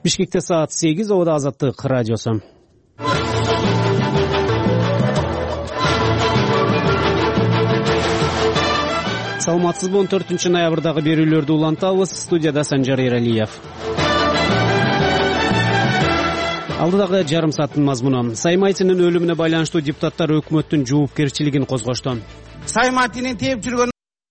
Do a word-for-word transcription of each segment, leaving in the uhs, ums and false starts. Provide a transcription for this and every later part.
Бишкекте саат сегиз, Обода Азаттык радиосу. Саламатсызбы, он төртүнчү ноябрдагы берүүлөрдү улантабыз. Студияда Санжар Эралиев. Алдыдагы жарым сааттын мазмуну: Саймайтинин өлүмүнө байланыштуу депутаттар өкмөттүн жоопкерчилигин козгошту. Саймайтинин тээп жүргөнүнөн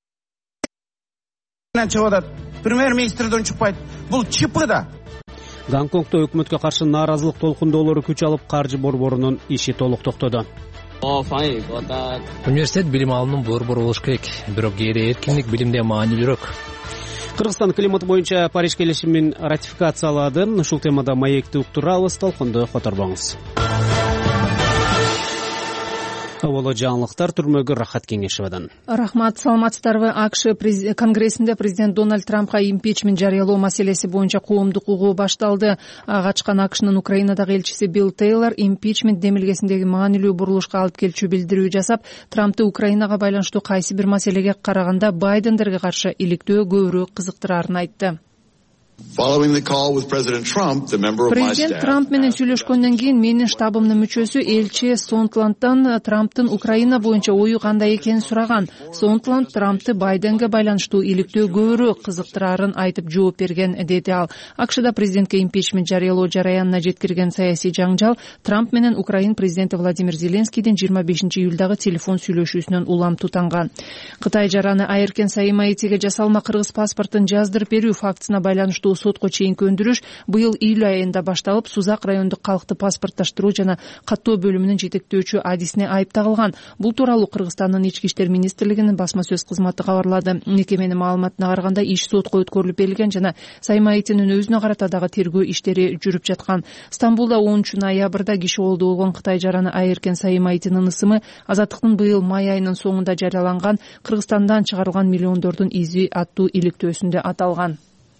чыгып атат. Премьер-министрден чыкпайт. Бул чипы да. Гонконгдо өкмөткө каршы нааразылык толкундоолору күч алып, каржы борборунун иши толук токтоду. Университет билим алымынын борбору болуш керек, бирок кээде эркиндик билимде маанилүүрөөк. Кыргызстан климат боюнча Париж келишимин ратификациялады. Ушул темада маекти уктурабыз, толкунду которбоңуз. Оболо жаңылыктар түрмөгө Рахат Кеңешевадан. Рахмат, саламатсыздарбы? АКШ Конгрессинде президент Дональд Трампка импичмент жарыялоо маселеси боюнча коомдук угуу башталды. Ачкан АКШнын Украинадагы элчиси Билл Тейлор импичмент демилгесиндеги маанилүү бурулушка алып келчү билдирүү жасап, Трампты Украинага байланыштуу кайсы бир маселеге караганда Байдендерге каршы иликтөө көбүрөөк кызыктырарын айтты. Президент Трамп менен сүйлөшкөндөн кийин менин штабымдын мүчөсү элчи Сонтландтан Трамптын Украина боюнча ою кандай экенин сураган. Сонтланд Трампты Байденге байланыштуу иликтөө көбүрөөк кызыктырарын айтып жооп берген, деди ал. АКШда президентке импичмент жарыялоо жараянына жеткирген саясий жаңжал Трамп менен Украин президенти Владимир Зеленскийдин жыйырма бешинчи июлдагы телефон сүйлөшүүсүнөн улам тутанган. Кытай жараны Айыркен Саймайтиге жасалма кыргыз паспортун жаздырып берүү фактысына байланыштуу сотко чейинки өндүрүш быйыл июль айында башталып, Сузак райондук калкты паспортташтыруу жана каттоо бөлүмүнүн жетектөөчү адисине айып тагылган. Бул тууралуу Кыргызстандын ички иштер министрлигинин басма сөз кызматы кабарлады. Мекеменин маалыматына караганда иш сотко өткөрүлүп берилген жана Саймайтинин өзүнө карата дагы тергөө иштери жүрүп жаткан. Стамбулда онунчу ноябрда киши колдо болгон Кытай жараны Айыркен Саймайтинин ысымы Азаттыктын быйыл май айынын соңунда жарыяланган Кыргызстандан чыгарылган миллиондордун изи аттуу иликтөөсүндө аталган.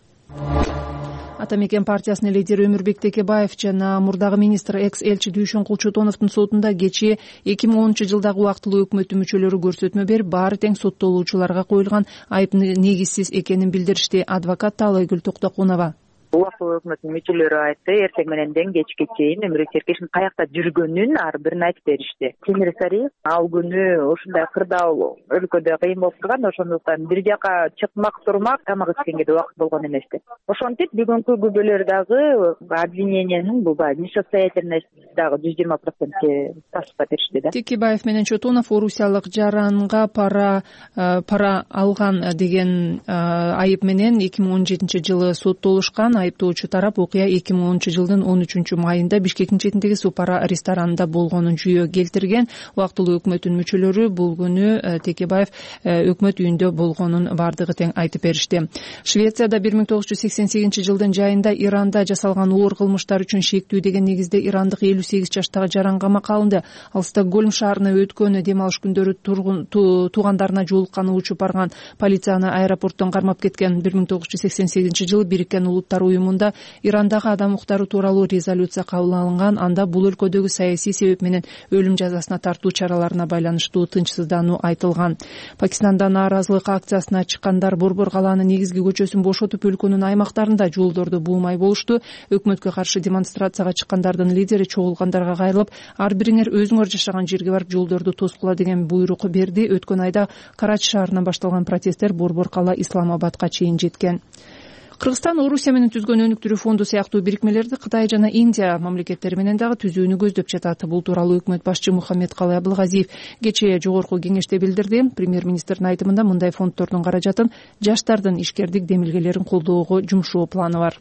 Ата мекен партиясынын лидери Өмүрбек Текебаев жана мурдагы министр экс-элчи Дүйшөн Кулчутоновдун сотунда кечээ эки миң онунчу жылдагы убактылуу өкмөттүн мүчөлөрү көрсөтмө берип, баары тең соттолуучуларга коюлган айып негизсиз экенин билдиришти. Адвокат Таалайгүл Токтокунова. Убактылуу өкмөттүн мүчөлөрү айтты, эртең мененден кечке чейин Өмүрбек Серкешин каякта жүргөнүн ар бирин айтып беришти. Темир Сариев ал күнү ушундай кырдаал өлкөдө кыйын болуп турган, ошондуктан бир жака чыкмак турмак тамак ичкенге да убакыт болгон эмес деп. Ошентип бүгүнкү күбөлөр дагы обвинениянын бул несостоятельность дагы жүз жыйырма процентке ташып беришти да. Текебаев менен Чотонов орусиялык жаранга пара пара алган деген айып менен эки миң он жетинчи жылы соттолушкан. Айыптоочу тарап окуя эки миң онунчу жылдын он үчүнчү майында Бишкектин четиндеги Супара ресторанында болгонун жүйө келтирген. Убактылуу өкмөттүн мүчөлөрү бул күнү Текебаев өкмөт үйүндө болгонун бардыгы тең айтып беришти. Швецияда бир миң тогуз жүз сексен сегизинчи жылдын жайында Иранда жасалган оор кылмыштар үчүн шектүү деген негизде ирандык элүү сегиз жаштагы жаран камакка алынды. Ал Стокгольм шаарына өткөн дем алыш күндөрү туугандарына жолукканы учуп барган. Полиция аны аэропорттон кармап кеткен. бир миң тогуз жүз сексен сегизинчи жылы Бириккен Улуттар уюмунда Ирандагы адам укуктары тууралуу резолюция кабыл алынган. Анда бул өлкөдөгү саясий себеп менен өлүм жазасына тартуу чараларына байланыштуу тынчсыздануу айтылган. Пакистанда нааразылык акциясына чыккандар Борбор калаанын негизги көчөсүн бошотуп, өлкөнүн аймактарында жолдорду буумай болушту. Өкмөткө каршы демонстрацияга чыккандардын лидери чогулгандарга кайрылып, ар бириңер өзүңөр жашаган жерге барып жолдорду тоскула деген буйрук берди. Өткөн айда Карачи шаарынан башталган протесттер Борбор кала Исламабадка чейин жеткен. Кыргызстан Орусия менен түзгөн өнүктүрүү фонду сыяктуу бирикмелерди Кытай жана Индия мамлекеттери менен дагы түзүүнү көздөп жатат. Бул тууралуу өкмөт башчы Мухаммедкалый Абылгазиев кечээ жогорку кеңеште билдирди. Премьер-министрдин айтымында мындай фонддордун каражатын жаштардын ишкердик демилгелерин колдоого жумшоо планы бар.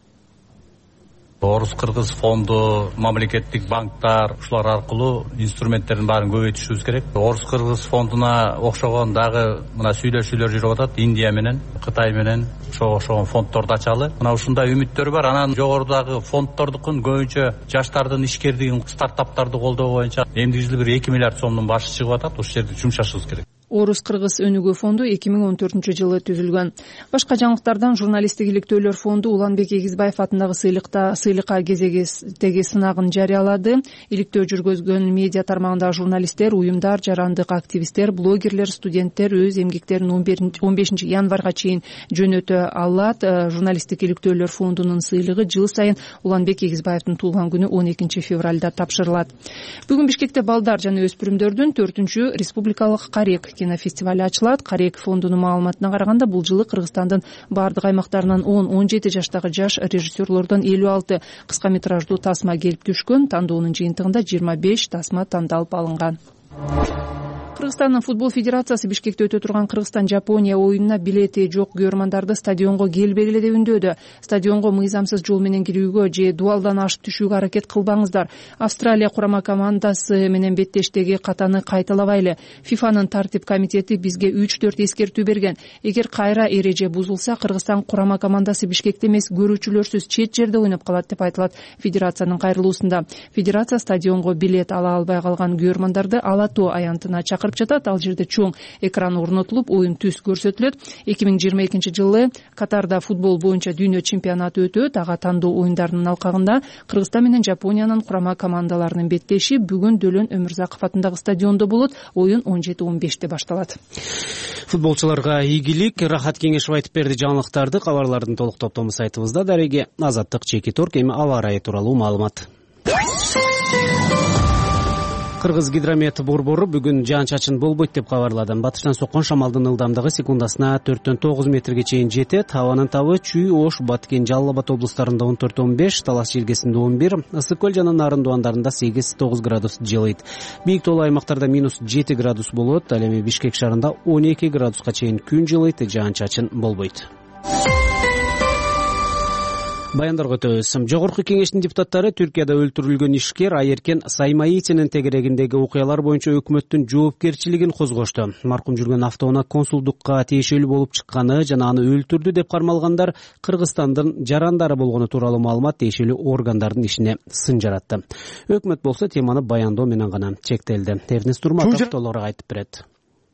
Орус-Кыргыз фонду, мамлекеттик банктар, ушулар аркылуу инструменттердин баарын көбөйтүшүбүз керек. Орус-Кыргыз фондуна окшогон дагы мына сүйлөшүүлөр жүрүп атат. Индия менен, Кытай менен ошого окшогон фонддорду ачалы. Мына ушундай үмүттөр бар. Анан жогорудагы фонддордукун көбүнчө жаштардын ишкердигин, стартаптарды колдоо боюнча эмдиги жылы бир эки миллиард сомдун башы чыгып атат. Ушул жерде жумшашыбыз керек. Орус-Кыргыз өнүгүү фонду эки миң он төртүнчү жылы түзүлгөн. Башка жаңылыктардан журналисттик иликтөөлөр фонду Уланбек Эгизбаев атындагы сыйлыкта сыйлыкка кезегиздеги сынагын жарыялады. Иликтөө жүргүзгөн медиа тармагындагы журналисттер, уюмдар, жарандык активисттер, блогерлер, студенттер өз эмгектерин он бешинчи январга чейин жөнөтө алат. Журналисттик иликтөөлөр фондунун сыйлыгы жыл сайын Уланбек Эгизбаевдин туулган күнү он экинчи февралда тапшырылат. Бүгүн Бишкекте балдар жана өспүрүмдөрдүн төртүнчү республикалык Карек кинофестивали ачылат. Карек фондунун маалыматына караганда, бул жылы Кыргызстандын бардык аймактарынан он он жети жаштагы жаш режиссерлордон элүү алты кыска метраждуу тасма келип түшкөн. Тандоонун жыйынтыгында жыйырма беш тасма тандалып алынган. Кыргызстандын футбол федерациясы Бишкекте өтө турган Кыргызстан-Жапония оюнуна билети жок көрөрмандарды стадионго келбегиле деп үндөөдү. Стадионго мыйзамсыз жол менен кирүүгө же дуалдан ашып түшүүгө аракет кылбаңыздар. Австралия курама командасы менен беттештеги катаны кайталабайлы. ФИФАнын тартип комитети бизге үч төрт эскертүү берген. Эгер кайра эреже бузулса, Кыргызстан курама командасы Бишкекте эмес, көрүүчүлөрсүз чет жерде ойноп калат деп айтылат федерациянын кайрылуусунда. Федерация стадионго билет ала албай калган көрөрмандарды Ала Тоо аянтына чакырып жатат. Ал жерде чоң экран орнотулуп, оюн түз көрсөтүлөт. эки миң жыйырма экинчи жылы Катарда футбол боюнча дүйнө чемпионаты өтөт. Ага тандоо оюндарынын алкагында Кыргызстан менен Жапониянын курама командаларынын беттеши бүгүн Дөлөн Өмүрзаков атындагы стадиондо болот. Оюн он жети он беште башталат. Футболчуларга ийгилик. Рахат Кеңешов айтып берди жаңылыктарды. Кабарлардын толук топтому сайтыбызда. Дареги Азаттык Чеки Торг. Эми аба ырайы тууралуу маалымат. Кыргыз гидромет борбору бүгүн жаан-чачын болбойт деп кабарлады. Батыштан соккон шамалдын ылдамдыгы секундасына төрттөн тогуз метрге чейин жетет. Абанын табы Чүй, Ош, Баткен, Жалал Абад облустарында он төрт он беш, Талас желгесинде он бир, Ысык көл жана Нарын дубандарында сегиз тогуз градус жылыйт. Бийик тоолуу аймактарда минус жети градус болот. Ал эми Бишкек шаарында он эки градуска чейин күн жылыйт, жаан-чачын болбойт. Баяндарга өтөбүз. Жогорку кеңештин депутаттары Түркияда өлтүрүлгөн ишкер Айеркен Саймаитинин тегерегиндеги окуялар боюнча өкмөттүн жоопкерчилигин козгошту. Маркум жүргөн автоунаа консулдукка тиешелүү болуп чыкканы жана аны өлтүрдү деп кармалгандар Кыргызстандын жарандары болгону тууралуу маалымат тиешелүү органдардын ишине сын жаратты. Өкмөт болсо теманы баяндоо менен гана чектелди. Эрнест Турматов толугураак айтып берет.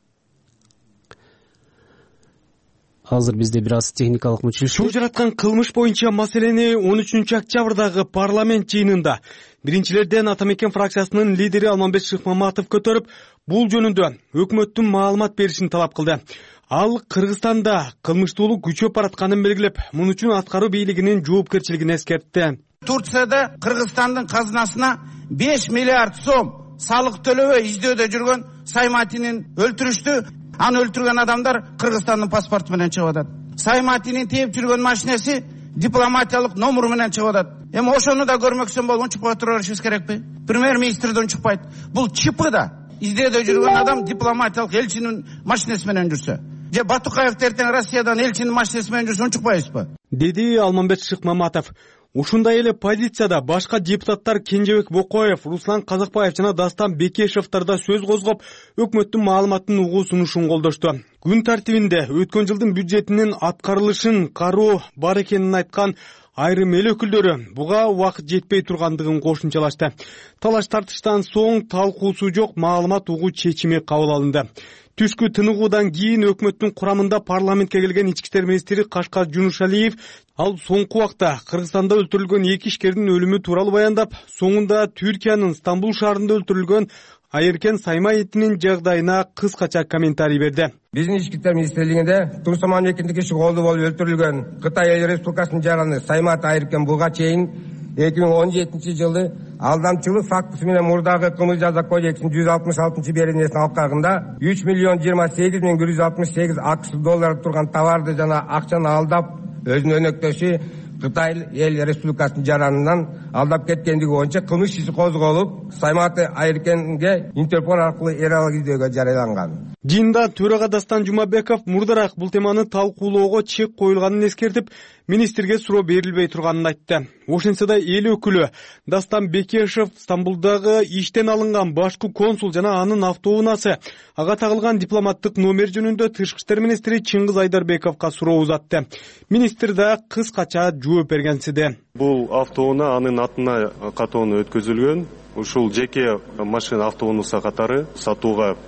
Азыр бизде бир аз техникалык мүчүлүш. Чуу жараткан кылмыш боюнча маселени он үчүнчү октябрдагы парламент жыйынында биринчилерден Атамекен фракциясынын лидери Алмамбет Шыкмаматов көтөрүп, бул жөнүндө өкмөттүн маалымат беришин талап кылды. Ал Кыргызстанда кылмыштуулук күчөп баратканын белгилеп, муну үчүн аткаруу бийлигинин жоопкерчилигин эскертти. Турцияда Кыргызстандын казынасына беш миллиард сом салык төлөбөй издөөдө жүргөн Сайматинин өлтүрүштү. Аны өлтүргөн адамдар Кыргызстандын паспорту менен чыгып атат. Сайматинин тээп жүргөн машинеси дипломатиялык номеру менен чыгып атат. Эми ошону да көрмөксөн болуп унчукпай тура беришибиз керекпи? Премьер-министрден унчукпайт. Бул чипы да издөөдө жүргөн адам дипломатиялык элчинин машинеси менен жүрсө, же Батукаев эртең Россиядан элчинин машинеси менен жүрсө унчукпайбызбы? Деди Алмамбет Шыкмаматов. Ушундай эле позицияда башка депутаттар Кенжебек Бокоев, Руслан Казакбаев жана Дастан Бекешевтер да сөз козгоп, өкмөттүн маалыматтын угуу сунушун колдошту. Күн тартибинде өткөн жылдын бюджетинин аткарылышын кароо бар экенин айткан айрым эл өкүлдөрү буга убакыт жетпей тургандыгын кошумчалашты. Талаш тартыштан соң талкуусу жок маалымат угуу чечими кабыл алынды. Түшкү тыныгуудан кийин өкмөттүн курамында парламентке келген ички иштер министри Кашкар Жунушалиев ал соңку убакта Кыргызстанда өлтүрүлгөн эки ишкердин өлүмү тууралуу баяндап, соңунда Түркиянын Стамбул шаарында өлтүрүлгөн Айеркен Саймаитинин жагдайына кыскача комментарий берди. Биздин ички иштер министрлигинде Турсуман мамлекеттик иши колду болуп өлтүрүлгөн Кытай Эл Республикасынын жараны Саймат Айеркен буга чейин эки миң он жетинчи жылы алдамчылык фактысы менен мурдагы кылмыш жаза кодексинин жүз алтымыш алтынчы беренесин алкагында үч миллион жыйырма сегиз миң бир жүз алтымыш сегиз акш доллары турган товарды жана акчаны алдап, өзүнүн өнөктөшү Кытай Эл Республикасынын жаранынан алдап кеткендиги боюнча кылмыш иши козголуп, Саймат Айеркенге Интерпол аркылуу эр алак издөөгө жарыяланган. Жыйында төрага Дастан Жумабеков мурдараак бул теманы талкуулоого чек коюлганын эскертип, министрге суроо берилбей турганын айтты. Ошентсе да эл өкүлү Дастан Бекешев Стамбулдагы иштен алынган башкы консул жана анын автоунаасы ага тагылган дипломаттык номер жөнүндө тышкы иштер министри Чыңгыз Айдарбековго суроо узатты. Министр да кыскача жооп бергенсиде. Бул автоунаа анын атына катууну өткөзүлгөн. Ушул жеке машина автоунаа катары сатууга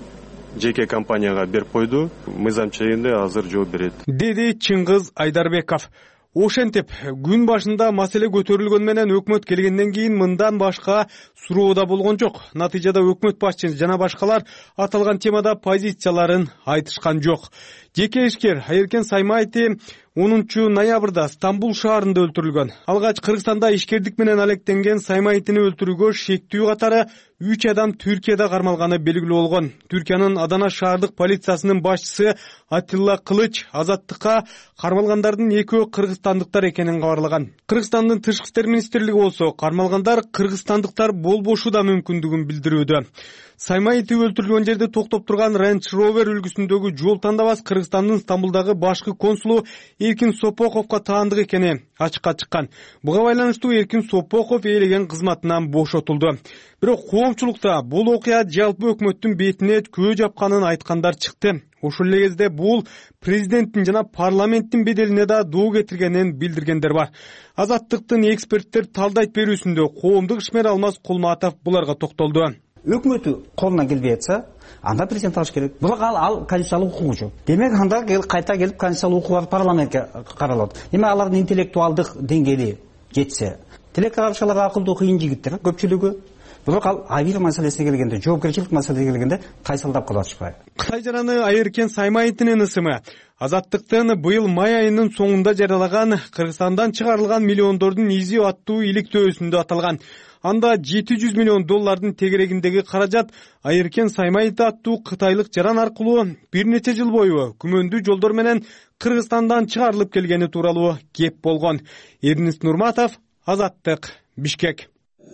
жеке компанияга берип койду. Мыйзам чегинде азыр жооп берет, деди Чыңгыз Айдарбеков. Ошентип, күн башында маселе көтөрүлгөн менен өкмөт келгенден кийин мындан башка суроо да болгон жок. Натыйжада өкмөт башчысы жана башкалар аталган темада позицияларын айтышкан жок. Жеке ишкер Айыркен Саймайти онунчу ноябрда Стамбул шаарында өлтүрүлгөн. Алгач Кыргызстанда ишкердик менен алектенген Саймайтини өлтүрүүгө шектүү катары үч адам Түркияда кармалганы белгилүү болгон. Түркиянын Адана шаардык полициясынын башчысы Атилла Кылыч Азаттыкка кармалгандардын экөө кыргызстандыктар экенин кабарлаган. Кыргызстандын тышкы иштер министрлиги болсо кармалгандар кыргызстандыктар болбошу да мүмкүндүгүн билдирүүдө. Саймайти өлтүрүлгөн жерде токтоп турган Range Rover үлгүсүндөгү жол тандабас Кыргызстандын Стамбулдагы башкы консулу Эркин Сопоковго таандык экени ачыкка чыккан. Буга байланыштуу Эркин Сопоков ээлеген кызматынан бошотулду. Бирок коомчулукта бул окуя жалпы өкмөттүн бетине көө жапканын айткандар чыкты. Ошол эле кезде бул президенттин жана парламенттин беделине да доо кетиргенин билдиргендер бар. Азаттыктын эксперттер талдайт берүүсүндө коомдук ишмер Алмаз Кулматов буларга токтолду. Өкмөтү колунан келбей атса, анда президент алыш керек. Бирок ал ал конституциялык укугу жок. Демек анда кайта келип конституциялык укугу парламентке каралат. Эми алардын интеллектуалдык деңгээли жетсе, тилек карашалар акылдуу кыйын жигиттер көпчүлүгү. Бирок ал айыр маселесине келгенде, жоопкерчилик маселесине келгенде кайсылдап калып атышпайбы. Кытай жараны Айыркен Саймайтинин ысымы Азаттыктын быйыл май айынын соңунда жарыялаган Кыргызстандан чыгарылган миллиондордун изи аттуу иликтөөсүндө аталган. Анда жети жүз миллион доллардын тегерегиндеги каражат Айыркен Саймайти аттуу кытайлык жаран аркылуу бир нече жыл бою күмөндүү жолдор менен Кыргызстандан чыгарылып келгени тууралуу кеп болгон. Эрнис Нурматов, Азаттык, Бишкек.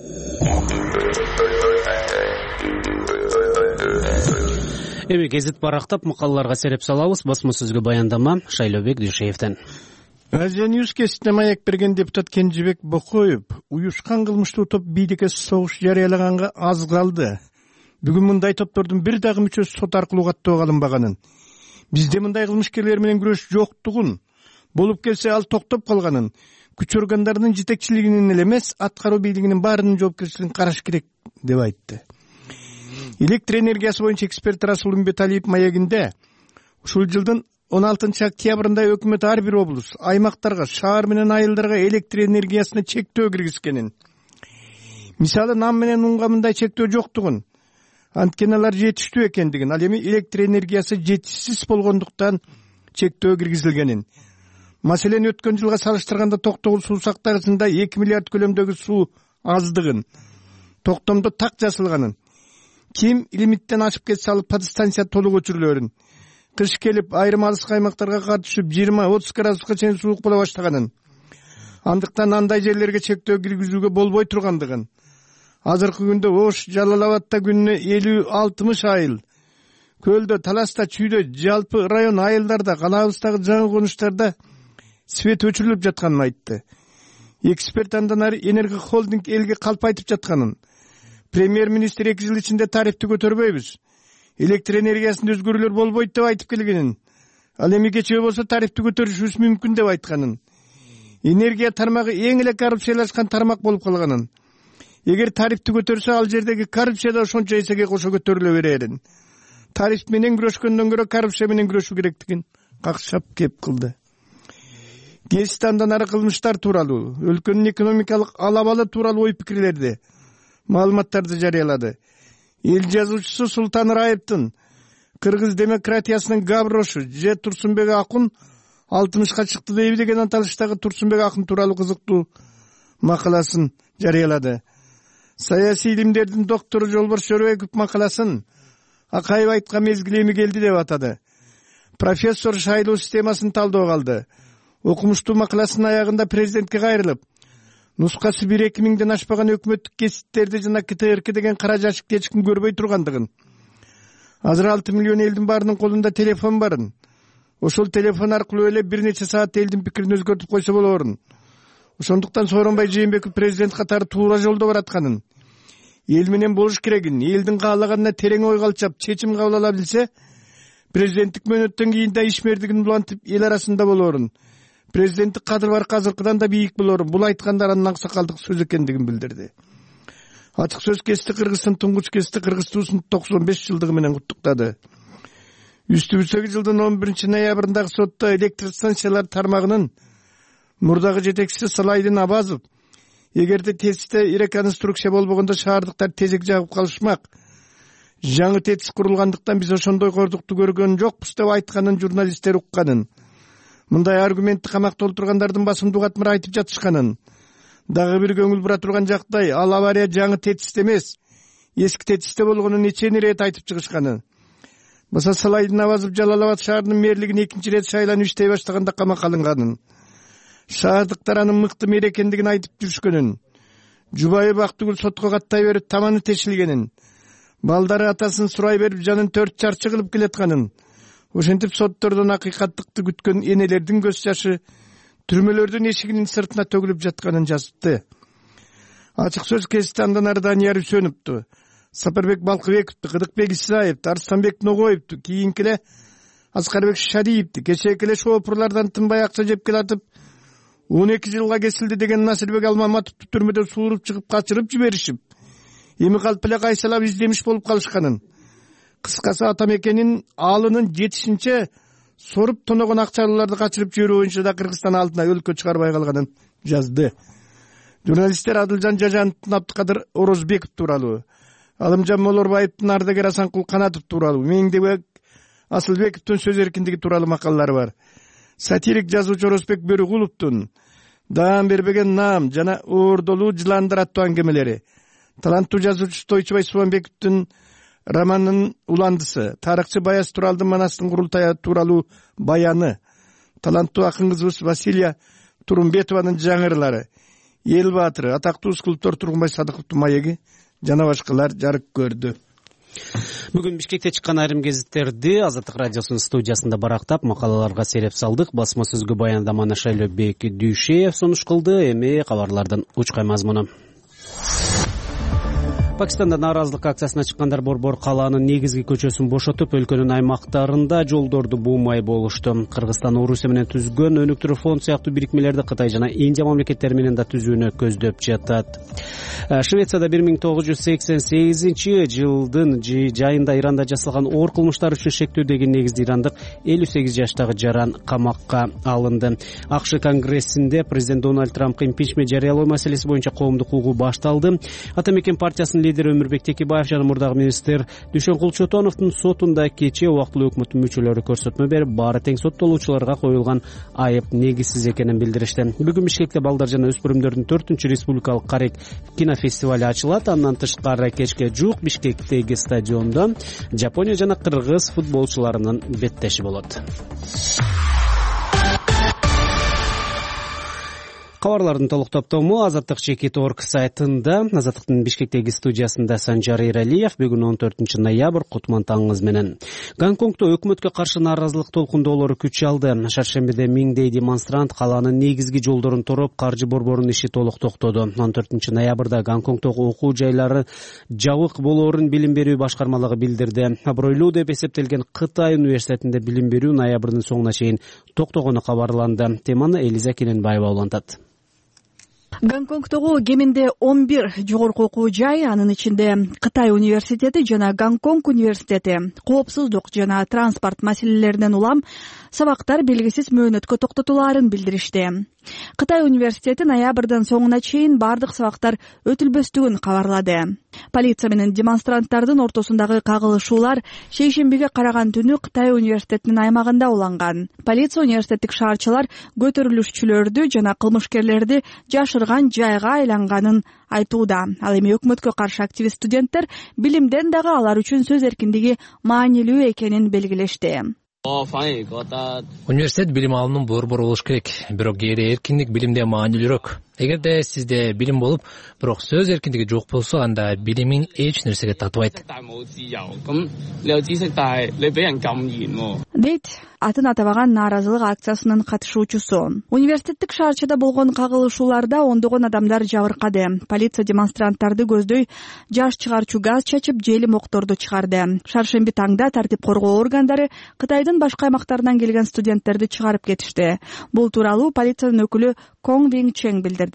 Эми гезит барактап макалаларга сереп салабыз. Басма сөзгө баяндама Шайлообек Дүйшеевден. Азия Ньюс кесине маек берген депутат Кенжебек Бокоев уюшкан кылмыштуу топ бийдикке согуш жарыялаганга аз калды. Бүгүн мындай топтордун бир дагы мүчөсү сот аркылуу каттоого алынбаганын, бизде мындай кылмышкерлер менен күрөш жоктугун, болуп келсе ал токтоп калганын, күч органдарынын жетекчилигинин эле эмес, аткаруу бийлигинин баарынын жоопкерчилигин караш керек деп айтты. Электр энергиясы боюнча эксперт Расул Умбеталиев маегинде ушул жылдын он алтынчы октябрында өкмөт ар бир облус, аймактарга, шаар менен айылдарга электр энергиясына чектөө киргизгенин, мисалы нам менен унга мындай чектөө жоктугун, анткени алар жетиштүү экендигин, ал эми электр энергиясы жетишсиз болгондуктан чектөө киргизилгенин, маселен өткөн жылга салыштырганда Токтогул суу сактагычында эки миллиард көлөмдөгү суу аздыгын, токтомдо так жасалганын, ким лимиттен ашып кетсе алып подстанция толук өчүрүлөрүн, кыш келип айрым алыс аймактарга кар түшүп жыйырма отуз градуска чейин суук боло баштаганын, андыктан андай жерлерге чектөө киргизүүгө болбой тургандыгын, азыркы күндө Ош, Жалал Абадта күнүнө элүү алтымыш айыл, Көлдө, Таласта, Чүйдө, жалпы район айылдарда, калабыздагы жаңы конуштарда свет өчүрүлүп жатканын айтты. Эксперт андан ары Энерго холдинг элге калп айтып жатканын, премьер-министр эки жыл ичинде тарифти көтөрбөйбүз, электр энергиясында өзгөрүүлөр болбойт деп айтып келгенин, ал эми кечээ болсо тарифти көтөрүшүбүз мүмкүн деп айтканын, энергия тармагы эң эле коррупциялашкан тармак болуп калганын, эгер тарифти көтөрсө ал жердеги коррупция да ошончо эсеге кошо көтөрүлө берерин, тариф менен күрөшкөндөн көрө коррупция менен күрөшүү керектигин какшап кеп кылды. Гезиттандан ары кылмыштар тууралуу, өлкөнүн экономикалык алабалы тууралуу ой пикирлерди, маалыматтарды жарыялады. Эл жазуучусу Султан Раевдин Кыргыз демократиясынын габрошу же Турсунбек Акун алтымышка чыкты дейби деген аталыштагы Турсунбек Акун тууралуу кызыктуу макаласын жарыялады. Саясий илимдердин доктору Жолборс Жоробеков макаласын Акаев айткан мезгил эми келди деп атады. Профессор шайлоо системасын талдоого алды. Окумуштуу макаласынын аягында президентке кайрылып, нускасы бир эки миңден ашпаган өкмөттүк кесиптерди жана ка тэ эр ка деген кара жашыкты эч ким көрбөй тургандыгын, азыр алты миллион элдин баарынын колунда телефон барын, ошол телефон аркылуу эле бир нече саат элдин пикирин өзгөртүп койсо болорун, ошондуктан Сооронбай Жээнбеков президент катары туура жолдо баратканын, эл менен болуш керегин, элдин каалаганына терең ой калчап чечим кабыл ала билсе, президенттик мөөнөттөн кийин да ишмердигин улантып эл арасында болорун, президенттик кадыр бар азыркыдан да бийик болорун, бул айткандар анын аксакалдык сөз экендигин билдирди. Ачык сөз кести Кыргыздын туңгуч кести Кыргыз туусун токсон беш жылдыгы менен куттуктады. үстүбүздөгү жылдын он биринчи ноябрындагы сотто электр станциялар тармагынын мурдагы жетекчиси Салайдин Абазов эгерде тесисте реконструкция болбогондо шаардыктар тезек жагып калышмак, жаңы тетис курулгандыктан биз ошондой кордукту көргөн жокпуз деп айтканын журналисттер укканын, мындай аргументти камакта отургандардын басымдуу катмары айтып жатышканын, дагы бир көңүл бура турган жактай ал авария жаңы тетисте эмес, эски тетисте болгонун нечени ирет айтып чыгышканын. Баса Салайдин Абазов Жалал Абад шаарынын мэрлигине экинчи ирет шайланып иштей баштаганда камакка алынганын, шаардыктар анын мыкты мэр экендигин айтып жүрүшкөнүн, жубайы Бактыгүл сотко каттай берип таманы тешилгенин, балдары атасын сурай берип жанын төрт чарчы кылып келатканын, ошентип соттордон акыйкаттыкты күткөн энелердин көз жашы түрмөлөрдүн эшигинин сыртына төгүлүп жатканын жазыпты. Ачык сөз кесипте андан ары Данияр Үсөновду, Сапарбек Балкыбековду, Кыдыкбек Исаевду, Арыстанбек Ногоевду, кийинки эле Аскарбек Шадиевди, кечээки эле шоопурлардан тынбай акча жеп келатып он эки жылга кесилди деген Насирбек Алмаматовду түрмөдө сууруп чыгып качырып жиберишип, эми калп эле кайсалап издемиш болуп калышканын, кыскасы ата мекенин алынын жетишинче соруп тоногон акчалууларды качырып жиберүү боюнча да Кыргызстан алдына өлкө чыгарбай калганын жазды. Журналисттер Адылжан Жажановдун Абдыкадыр Орозбеков тууралуу, Алымжан Молорбаевдин ардагер Асанкул Канатов тууралуу, Меңдебек Асылбековдун сөз эркиндиги тууралуу макалалары бар. Сатирик жазуучу Орозбек Бөрүгуловдун Даам бербеген наам жана Оордолуу жыландар аттуу аңгемелери, таланттуу жазуучу Тойчубай Субанбековдун романынын уландысы, тарыхчы Баяз Туралдын Манастын курултайы тууралуу баяны, таланттуу акын кызыбыз Василия Турумбетованын жаңырлары, Эл баатыры, атактуу скульптор Тургунбай Садыковдун маеги жана башкалар жарык көрдү. Бүгүн Бишкекте чыккан айрым гезиттерди Азаттык радиосунун студиясында барактап, макалаларга сереп салдык. Басма сөзгө баяндаманы Шайлөбек Дүйшеев сунуш кылды. Эми кабарлардын учкай мазмуну. Пакистанда нааразылык акциясына чыккандар Борбор калаанын негизги көчөсүн бошотуп, өлкөнүн аймактарында жолдорду буумай болушту. Кыргызстан Орусия менен түзгөн өнүктүрүү фонд сыяктуу бирикмелерди Кытай жана Индия мамлекеттери менен да түзүүнү көздөп жатат. Швецияда бир миң тогуз жүз сексен сегизинчи жылдын жайында Иранда жасалган оор кылмыштар үчүн шектөөдөгү негизде ирандык элүү сегиз жаштагы жаран камакка алынды. АКШ Конгрессинде президент Дональд Трампка импичмент жарыялоо маселеси боюнча коомдук угуу башталды. Ата мекен партиясынын лидери Өмүрбек Текебаев жана мурдагы министр Дүйшөнкул Чотоновдун сотунда кечээ убактылуу өкмөттүн мүчөлөрү көрсөтмө берип, баары тең соттолуучуларга коюлган айып негизсиз экенин билдиришти. Бүгүн Бишкекте балдар жана өспүрүмдөрдүн төртүнчү республикалык карек кинофестивали ачылат. Андан тышкары кечке жуук Бишкектеги стадиондо Жапония жана Кыргыз футболчуларынын беттеши болот. Кабарлардын толук топтому Азаттык чекит орг сайтында. Азаттыктын Бишкектеги студиясында Санжар Эралиев. Бүгүн он төртүнчү ноябрь кутман таңыңыз менен. Гонконгдо өкмөткө каршы нааразылык толкундоолору күч алды. Шаршембиде миңдей демонстрант калаанын негизги жолдорун тороп, каржы борборунун иши толук токтоду. он төртүнчү ноябрда Гонконгдогу окуу жайлары жабык болоорун билим берүү башкармалыгы билдирди. Абройлуу деп эсептелген Кытай университетинде билим берүү ноябрдын соңуна чейин токтогону кабарланды. Теманы Элиза Кененбаева улантат. Гонконгдогу кеминде он бир жогорку окуу жай, анын ичинде Кытай университети жана Гонконг университети коопсуздук жана транспорт маселелеринен улам сабактар белгисиз мөөнөткө токтотулаарын билдиришти. Кытай университети ноябрдын соңуна чейин бардык сабактар өтүлбөстүгүн кабарлады. Полиция менен демонстранттардын ортосундагы кагылышуулар шейшембиге караган түнү Кытай университетинин аймагында уланган. Полиция университеттик шаарчылар көтөрүлүшчүлөрдү жана кылмышкерлерди жашырган жайга айланганын айтууда. Ал эми өкмөткө каршы активист студенттер билимден дагы алар үчүн сөз эркиндиги маанилүү экенин белгилешти. Университет билим алымынын борбору болуш керек, бирок кээде эркиндик билимде маанилүүрөөк. Эгерде сизде билим болуп, бирок сөз эркиндиги жок болсо, анда билимиң эч нерсеге татыбайт. Дейт атын атабаган нааразылык акциясынын катышуучусу. Университеттик шаарчада болгон кагылышууларда ондогон адамдар жабыркады. Полиция демонстранттарды көздөй жаш чыгарчу газ чачып, желим окторду чыгарды. Шаршемби таңда тартип коргоо органдары Кытайдын башка аймактарынан келген студенттерди чыгарып кетишти. Бул тууралуу полициянын өкүлү Конг Вин Чен билдирди.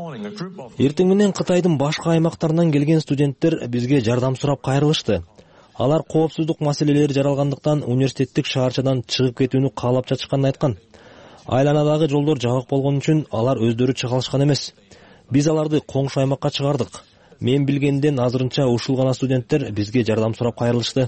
Эртең менен Кытайдын башка аймактарынан келген студенттер бизге жардам сурап кайрылышты. Алар коопсуздук маселелери жаралгандыктан университеттик шаарчадан чыгып кетүүнү каалап жатышканын айткан. Айланадагы жолдор жабык болгон үчүн алар өздөрү чыга алышкан эмес. Биз аларды коңшу аймакка чыгардык. Мен билгенден азырынча ушул гана студенттер бизге жардам сурап кайрылышты.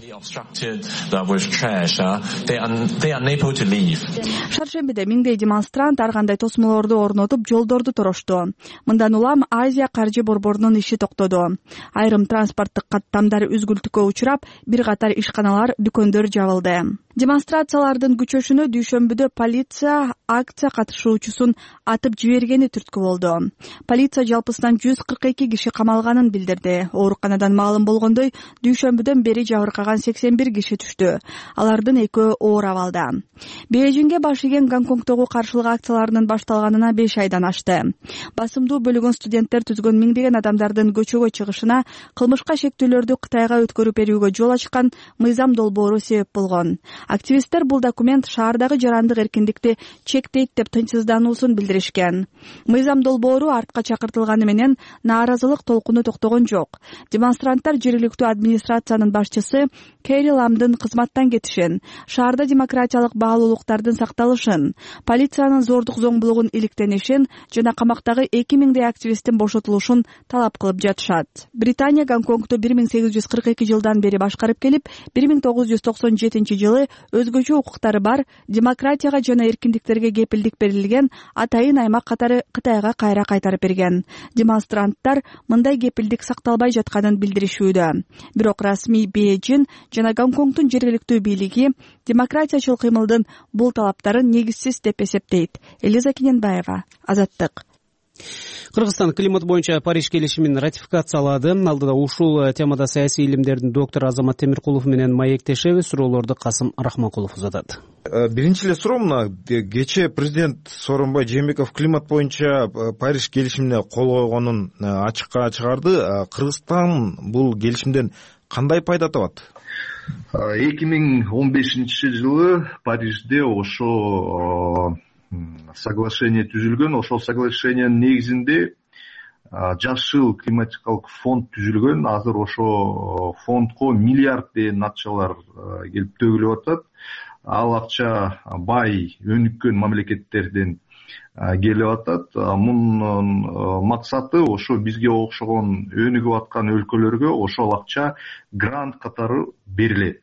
Шаршембиде миңдей демонстрант ар кандай тосмолорду орнотуп жолдорду торошту. Мындан улам Азия каржы борборунун иши токтоду. Айрым транспорттук каттамдар үзгүлтүккө учурап, бир катар ишканалар, дүкөндөр жабылды. Демонстрациялардын күчөшүнө дүйшөмбүдө полиция акция катышуучусун атып жибергени түрткү болду. Полиция жалпысынан жүз кырк эки киши камалганын билдирди. Ооруканадан маалым болгондой, дүйшөмбүдөн бери жабыркаган сексен бир киши түштү. Алардын экөө оор абалда. Бейжиңге баш ийген Гонконгдогу каршылык акцияларынын башталганына беш айдан ашты. Басымдуу бөлүгүн студенттер түзгөн миңдеген адамдардын көчөгө чыгышына кылмышка шектүүлөрдү Кытайга өткөрүп берүүгө жол ачкан мыйзам долбоору себеп болгон. Активисттер бул документ шаардагы жарандык эркиндикти чектейт деп тынчсыздануусун билдиришкен. Мыйзам долбоору артка чакыртылганы менен нааразылык толкуну токтогон жок. Демонстранттар жергиликтүү администрациянын башчысы Кэри Ламдын кызматтан кетишин, шаарда демократиялык баалуулуктардын сакталышын, полициянын зордук зомбулугун иликтенишин жана камактагы эки миңдей активисттин бошотулушун талап кылып жатышат. Британия Гонконгду бир миң сегиз жүз кырк эки жылдан бери башкарып келип, бир миң тогуз жүз токсон жетинчи жылы өзгөчө укуктары бар, демократияга жана эркиндиктерге кепилдик берилген атайын аймак катары Кытайга кайра кайтарып берген. Демонстранттар мындай кепилдик сакталбай жатканын билдиришүүдө. Бирок расмий Бейжиң жана Гонконгдун жергиликтүү бийлиги демократиячыл кыймылдын бул талаптарын негизсиз деп эсептейт. Элиза Кененбаева, Азаттык. Кыргызстан климат боюнча Париж келишимин ратификациялады. Алдыда ушул темада саясий илимдердин доктору Азамат Темиркулов менен маектешебиз. Суроолорду Касым Рахмакулов узатат. Биринчи эле суроо мына, кечээ президент Сооронбай Жээнбеков климат боюнча Париж келишимине кол койгонун ачыкка чыгарды. Кыргызстан бул келишимден кандай пайда табат? эки миң он бешинчи жылы Парижде ошо соглашение түзүлгөн. Ошол соглашениянын негизинде жашыл климатикалык фонд түзүлгөн. Азыр ошо фондко миллиард деген акчалар келип төгүлүп атат. Ал акча бай, өнүккөн мамлекеттерден келип атат. Мунун максаты ошо бизге окшогон өнүгүп аткан өлкөлөргө ошол акча грант катары берилет.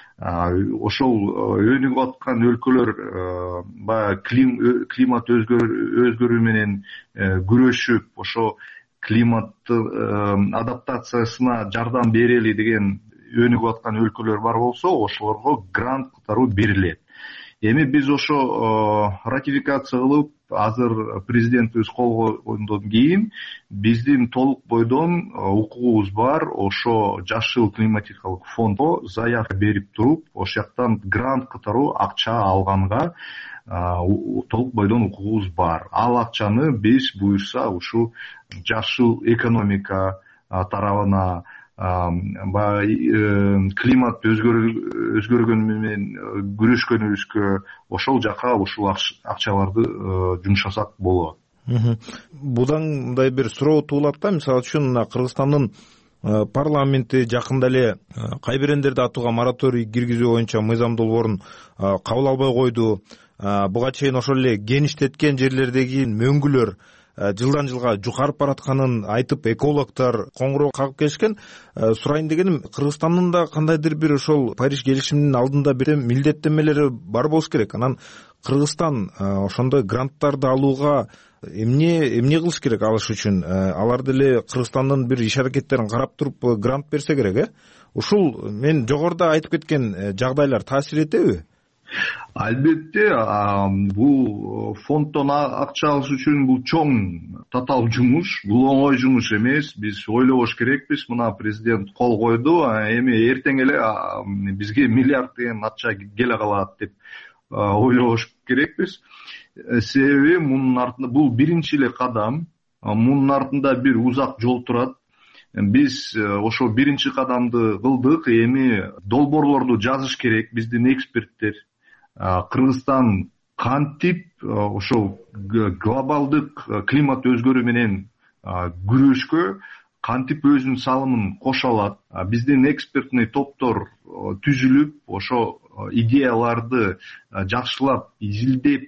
Ошол өнүгүп аткан өлкөлөр баягы климат өзгөрүү менен күрөшүп, ошо климаттын адаптациясына жардам берели деген өнүгүп аткан өлкөлөр бар болсо, ошолорго грант катары берилет. Эми биз ошо ратификация кылып, азыр президентибиз кол койгондон кийин биздин толук бойдон укугубуз бар. Ошо жашыл климатикалык фондго заявка берип туруп, ошол жактан грант катары акча алганга толук бойдон укугубуз бар. Ал акчаны биз буюрса ушу жашыл экономика тарабына, климат өзгөргөнү менен күрөшкөнүбүзгө ошол жака ушул акчаларды жумшасак болот. Будан мындай бир суроо туулат да, мисалы үчүн Кыргызстандын парламенти жакында эле кайбирендерди атууга мораторий киргизүү боюнча мыйзам долбоорун кабыл албай койду. Буга чейин ошол эле кеништеткен жерлердеги мөңгүлөр жылдан жылга жукарып баратканын айтып, экологдор коңгуроо кагып келишкен. Сурайын дегеним, Кыргызстандын да кандайдыр бир ошол Париж келишиминин алдында бир милдеттенмелери бар болуш керек. Анан Кыргызстан ошондой гранттарды алууга эмне эмне кылыш керек алыш үчүн? Алар деле Кыргызстандын бир иш аракеттерин карап туруп грант берсе керек, э? Ушул мен жогоруда айтып кеткен жагдайлар таасир этеби? Албетте, бул фонддон акча алыш үчүн бул чоң татаал жумуш, бул оңой жумуш эмес. Биз ойлобош керекпиз. Мына президент кол койду, эми эртең эле бизге миллиард деген акча келе калат деп ойлобош керекпиз. Себеби мунун артында бул биринчи эле кадам, мунун артында бир узак жол турат. Биз ошо биринчи кадамды кылдык, эми долбоорлорду жазыш керек биздин эксперттер. Кыргызстан кантип ошол глобалдык климат өзгөрүү менен күрөшкө кантип өзүнүн салымын кошо алат. Биздин экспертный топтор түзүлүп, ошо идеяларды жакшылап, изилдеп,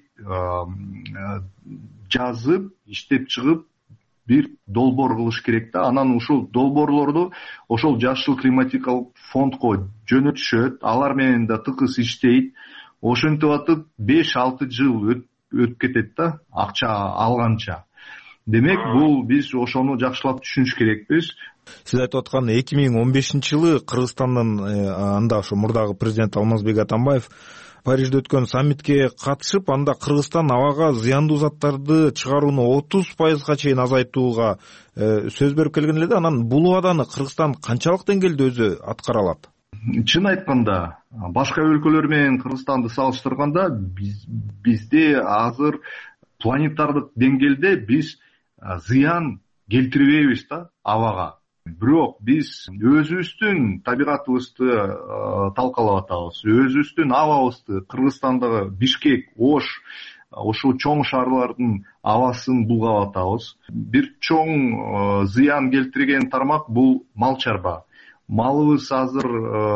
жазып, иштеп чыгып бир долбоор кылыш керек да. Анан ушул долбоорлорду ошол жашыл климатикалык фондко жөнөтүшөт, алар менен да тыкыз иштейт. Ошентип атып беш алты жыл өтүп кетет да, акча алганча. Демек, бул биз ошону жакшылап түшүнүш керекпиз. Сиз айтып аткан эки миң он бешинчи жылы Кыргызстандын анда ошо мурдагы президент Алмазбек Атамбаев Парижде өткөн саммитке катышып, анда Кыргызстан абага зыяндуу заттарды чыгарууну отуз пайызга чейин азайтууга сөз берип келген эле да. Анан бул убаданы Кыргызстан канчалык деңгээлде өзү аткара алат? Чын айтканда, башка өлкөлөр менен Кыргызстанды салыштырганда бизде азыр планетардык деңгээлде биз зыян келтирбейбиз да абага. Бирок биз өзүбүздүн табигатыбызды талкалап атабыз, өзүбүздүн абабызды, Кыргызстандагы Бишкек, Ош, ошол чоң шаарлардын абасын булгап атабыз. Бир чоң зыян келтирген тармак бул мал чарба. Малыбыз азыр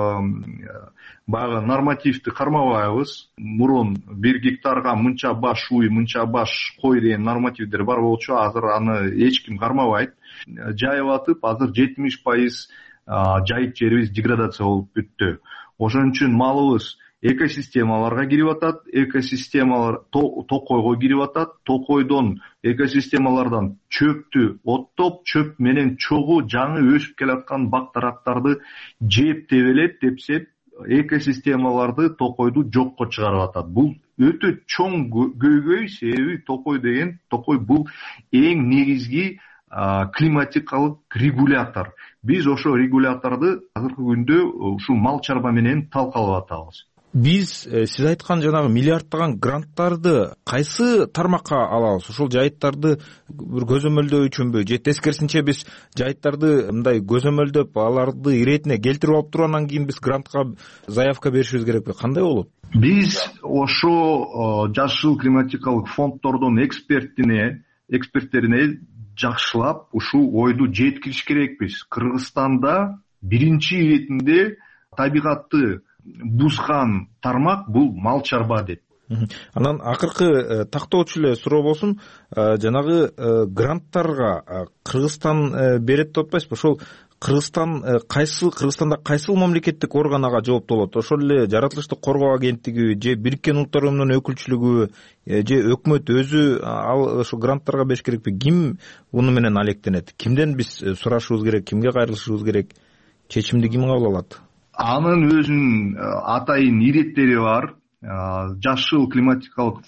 баягы нормативди кармабайбыз. Мурун бир гектарга мынча баш уй, мынча баш кой деген нормативдер бар болчу, азыр аны эч ким кармабайт. Жайып атып, азыр жетимиш пайыз жайык жерибиз деградация болуп бүттү. Ошон үчүн малыбыз экосистемаларга кирип атат, экосистемалар токойго кирип атат, токойдон экосистемалардан чөптү оттоп, чөп менен чогуу жаңы өсүп келаткан бак дарактарды жеп тебелеп, тепсеп, экосистемаларды токойду жокко чыгарып атат. Бул өтө чоң көйгөй, себеби токой деген, токой бул эң негизги климатикалык регулятор. Биз ошо регуляторду азыркы күндө ушул мал чарба менен талкалап атабыз. Биз сиз айткан жанагы миллиардтаган гранттарды кайсы тармакка алабыз? Ошол жайыттарды бир көзөмөлдөө үчүнбү же тескерисинче биз жайыттарды мындай көзөмөлдөп, аларды иретине келтирип алып туруп, анан кийин биз грантка заявка беришибиз керекпи? Кандай болот? Биз ошо жашыл климатикалык фонддордун экспертине, эксперттерине жакшылап ушул ойду жеткириш керекпиз. Кыргызстанда биринчи иретинде табигатты бузган тармак бул мал чарба деп. Анан акыркы тактоочу эле суроо болсун, жанагы гранттарга Кыргызстан берет деп атпайсызбы? Ошол Кыргызстан кайсы Кыргызстанда кайсыл мамлекеттик орган ага жооптуу болот? Ошол эле жаратылыштык коргоо агенттиги же Бириккен Улуттар Уюмунун өкүлчүлүгү же өкмөт өзү ал ошо гранттарга бериш керекпи? Ким муну менен алектенет? Кимден биз сурашыбыз керек? Кимге кайрылышыбыз керек? Чечимди ким кабыл алат? Анын өзүнүн атайын иреттери бар. Жашыл климатикалык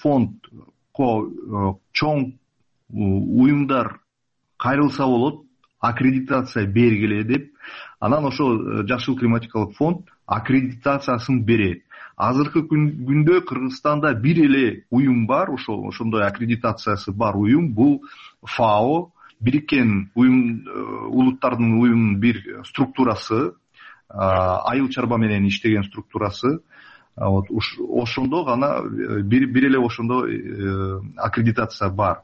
фондко чоң уюмдар кайрылса болот, аккредитация бергиле деп. Анан ошо жашыл климатикалык фонд аккредитациясын берет. Азыркы күндө Кыргызстанда бир эле уюм бар, ошол ошондой аккредитациясы бар уюм, бул ФАО, Бириккен уюм улуттардын уюмунун бир структурасы, айыл чарба менен иштеген структурасы. Вот ошондо гана бир бир эле ошондо аккредитация бар.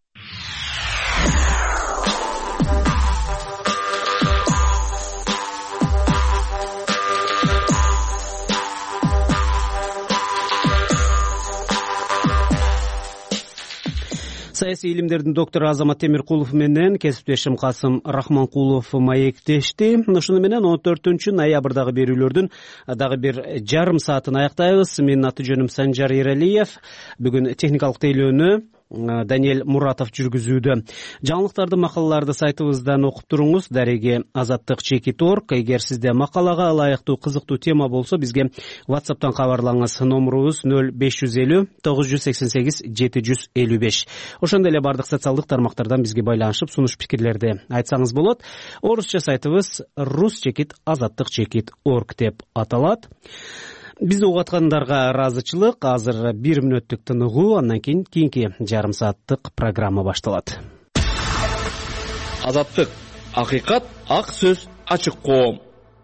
Саясий илимдердин доктору Азамат Темиркулов менен кесиптешим Касым Рахманкулов маектешти. Ушуну менен он төртүнчү ноябрдагы берүүлөрдүн дагы бир жарым саатын аяктайбыз. Менин аты жөнүм Санжар Эралиев. Бүгүн техникалык тейлөөнү Даниэль Муратов жүргүзүүдө. Жаңылыктарды, макалаларды сайтыбыздан окуп туруңуз. Дареги азаттык чекит точка орг. Эгер сизде макалага ылайыктуу кызыктуу тема болсо, бизге WhatsApp'тан кабарлаңыз. Номурубуз нөл беш жүз элүү тогуз жүз сексен сегиз жети жүз элүү беш. Ошондой эле бардык социалдык тармактардан бизге байланышып, сунуш пикирлерди айтсаңыз болот. Орусча сайтыбыз рус чекит азаттык чекит точка орг деп аталат. Бизди угаткандарга ыраазычылык. Азыр бир мүнөттүк тыныгуу, андан кийин кийинки жарым сааттык программа башталат. Азаттык, акыйкат, ак сөз, ачык коом.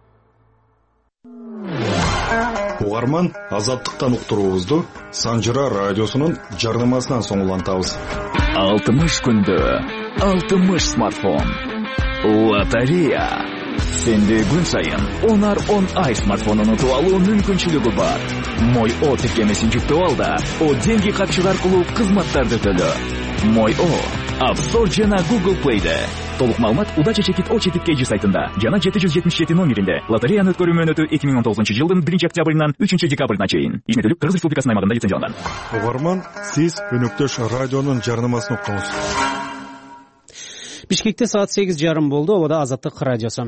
Угарман, азаттыктан уктуруубузду Санжыра радиосунун жарнамасынан соң улантабыз. алтымыш күндө алтымыш смартфон. Лотерея. Сенде күн сайын онар он ай смартфонун утуп алуу мүмкүнчүлүгү бар. Мой О тиркемесин жүктөп ал да О деньги катчыгы аркылуу кызматтарды төлө. Мой О App Store жана Google Play'де. Толук маалымат Удача чекит О чекит Кей Жи сайтында жана жети жүз жетимиш жети номеринде. Лотереяны өткөрүү мөөнөтү эки миң он тогузунчу жылдын биринчи октябрынан үчүнчү декабрына чейин. Изметелик Кыргыз Республикасынын аймагында лицензияланган. Угарман, сиз өнөктөш радионун жарнамасын укуңуз. Бишкекте саат сегиз жарым болду. Обода Азаттык радиосу.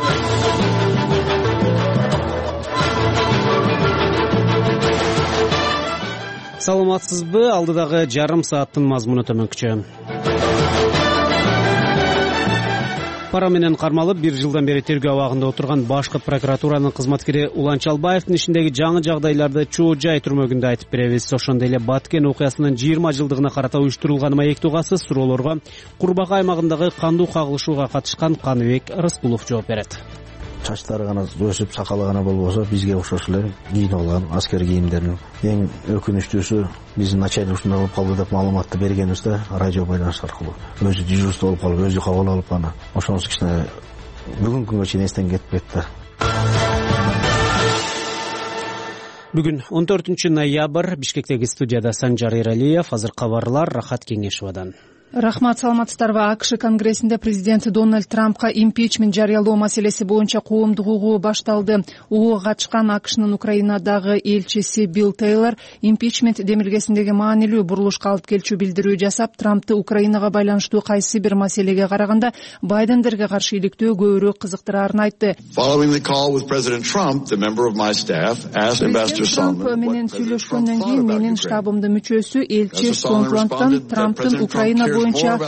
Саламатсызбы? Алдыдагы жарым сааттын мазмуну төмөнкүчө. Пара менен кармалып бир жылдан бери тергөө абагында отурган башкы прокуратуранын кызматкери Улан Чалбаевдин ишиндеги жаңы жагдайларды Чоо Жай түрмөгүндө айтып беребиз. Ошондой эле Баткен окуясынын жыйырма жылдыгына карата уюштурулган маектик угасы суроолорго Курбакай аймагындагы кандуу кагылышууга катышкан Каныбек Рыскулов жооп берет. Чачтары гана өсүп, сакалы гана болбосо, бизге окшош эле кийинип алган аскер кийимдерин. Эң өкүнүчтүүсү биздин начальник ушундай болуп калды деп маалыматты бергенибизде радио байланыш аркылуу. Өзү дежурство болуп калып, өзү кабыл алып аны. Ошонусу кичине бүгүнкү күнгө чейин эстен кетип кетти. Бүгүн он төртүнчү ноябрь, Бишкектеги студияда Санжар Эралиев, азыр кабарлар Рахат Кеңешовадан. Рахмат, саламатсыздарбы? АКШ конгрессинде президент Дональд Трампка импичмент жарыялоо маселеси боюнча коомдук угуу башталды. Угууга катышкан АКШнын Украинадагы элчиси Билл Тейлор импичмент демилгесиндеги маанилүү бурулушка алып келчү билдирүү жасап, Трампты Украинага байланыштуу кайсы бир маселеге караганда Байдендерге каршы иликтөө көбүрөөк кызыктыраарын айтты. Президент Трамп менен сүйлөшкөндөн кийин менин штабымдын мүчөсү элчи Сонтландтан Трамптын Украина боюнча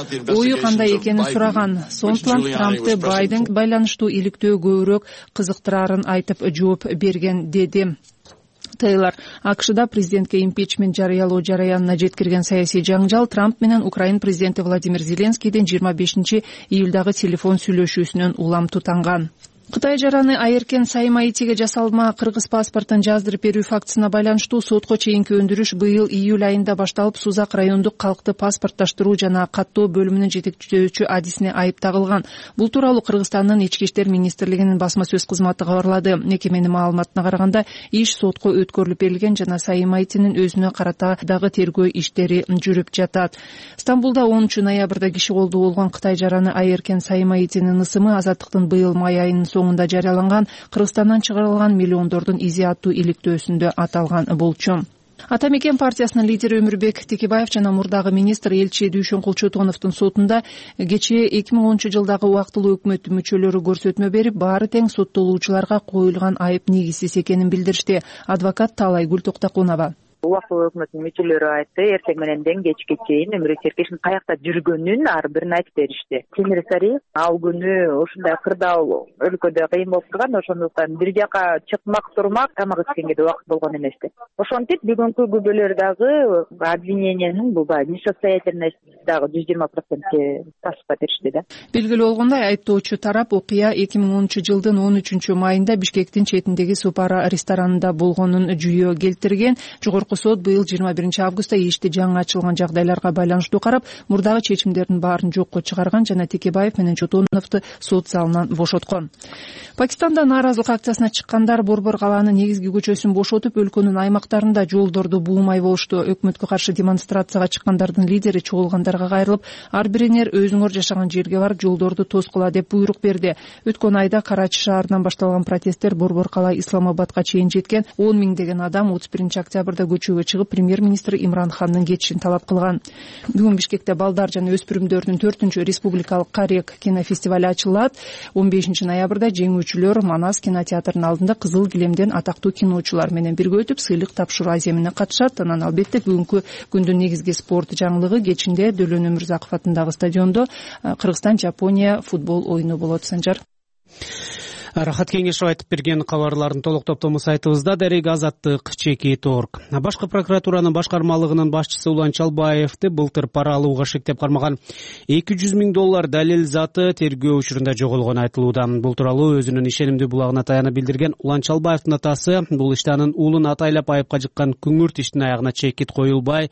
ою кандай экенин сураган. Сонтланд Трампты Байден байланыштуу иликтөө көбүрөөк кызыктыраарын айтып жооп берген, деди Тейлор. АКШда президентке импичмент жарыялоо жараянына жеткирген саясий жаңжал Трамп менен Украин президенти Владимир Зеленскийдин жыйырма бешинчи июлдагы телефон сүйлөшүүсүнөн улам тутанган. Кытай жараны Айеркен Саймаитиге жасалма кыргыз паспортун жаздырып берүү фактысына байланыштуу сотко чейинки өндүрүш быйыл июль айында башталып, Сузак райондук калкты паспортташтыруу жана каттоо бөлүмүнүн жетекчүсү адисине айып тагылган. Бул тууралуу Кыргызстандын ички иштер министрлигинин басма сөз кызматы кабарлады. Мекеменин маалыматына караганда, иш сотко өткөрүлүп берилген жана Саймаитинин өзүнө карата дагы тергөө иштери жүрүп жатат. Стамбулда онунчу ноябрда киши колдуу болгон Кытай жараны Айеркен Саймаитинин ысымы Азаттыктын быйыл май айынын соңунда жарыяланган Кыргызстандан чыгарылган миллиондордун изи аттуу иликтөөсүндө аталган болчу. Ата Мекен партиясынын лидери Өмүрбек Текебаев жана мурдагы министр элчи Дүйшөн Кулчотоновдун сотунда кечээ эки миң онунчу жылдагы убактылуу өкмөттүн мүчөлөрү көрсөтмө берип, баары тең соттолуучуларга коюлган айып негизсиз экенин билдиришти. Адвокат Таалайгүл Токтокунова. Убактылуу өкмөттүн мүчөлөрү айтты, эртең мененден кечке чейин Өмүрбек Серкешин каякта жүргөнүн ар бирин айтып беришти. Темир Сариев ал күнү ушундай кырдаал өлкөдө кыйын болуп турган, ошондуктан бир жака чыкмак турмак тамак ичкенге да убакыт болгон эмести. Ошентип бүгүнкү күбөлөр дагы обвинениянын бул баягы несостоятельность дагы жүз жыйырма процентке тасып беришти да. Белгилүү болгондой, айыптоочу тарап окуя эки миң онунчу жылдын он үчүнчү майында Бишкектин четиндеги Супара ресторанында болгонун жүйө келтирген. Жогорку сот быйыл жыйырма биринчи августта ишти жаңы ачылган жагдайларга байланыштуу карап, мурдагы чечимдердин баарын жокко чыгарган жана Текебаев менен Чотоновду сот залынан бошоткон. Пакистанда нааразылык акциясына чыккандар Борбор калаанын негизги көчөсүн бошотуп, өлкөнүн аймактарында жолдорду буумай болушту. Өкмөткө каршы демонстрацияга чыккандардын лидери чогулгандарга кайрылып, ар бириңер өзүңөр жашаган жерге барып жолдорду тоскула деп буйрук берди. Өткөн айда Карачи шаарынан башталган протесттер Борбор калаа Исламабадка чейин жеткен. он миңдеген адам отуз биринчи октябрда көчөгө чыгып, премьер-министр Имран Хандын кетишин талап кылган. Бүгүн Бишкекте балдар жана өспүрүмдөрдүн төртүнчү республикалык Карек кинофестиваль ачылат. он бешинчи ноябрда жеңүүчүлөр Манас кинотеатрынын алдында кызыл килемден атактуу киночулар менен бирге өтүп, сыйлык тапшыруу аземине катышат. Анан албетте бүгүнкү күндүн негизги спорт жаңылыгы кечинде Дөлөн Өмүрзаков атындагы стадиондо Кыргызстан-Жапония футбол оюну болот. Санжар. Рахат Кеңешов айтып берген кабарлардын толук топтому сайтыбызда. Дарек Азаттык чекит орг. Башкы прокуратуранын башкармалыгынын башчысы Улан Чалбаевди былтыр пара алууга шектеп кармаган эки жүз миң доллар далил заты тергөө учурунда жоголгон айтылууда. Бул тууралуу өзүнүн ишенимдүү булагына таянып билдирген Улан Чалбаевдин атасы бул иште анын уулун атайлап айыпка жыккан күңүрт иштин аягына чекит коюлбай,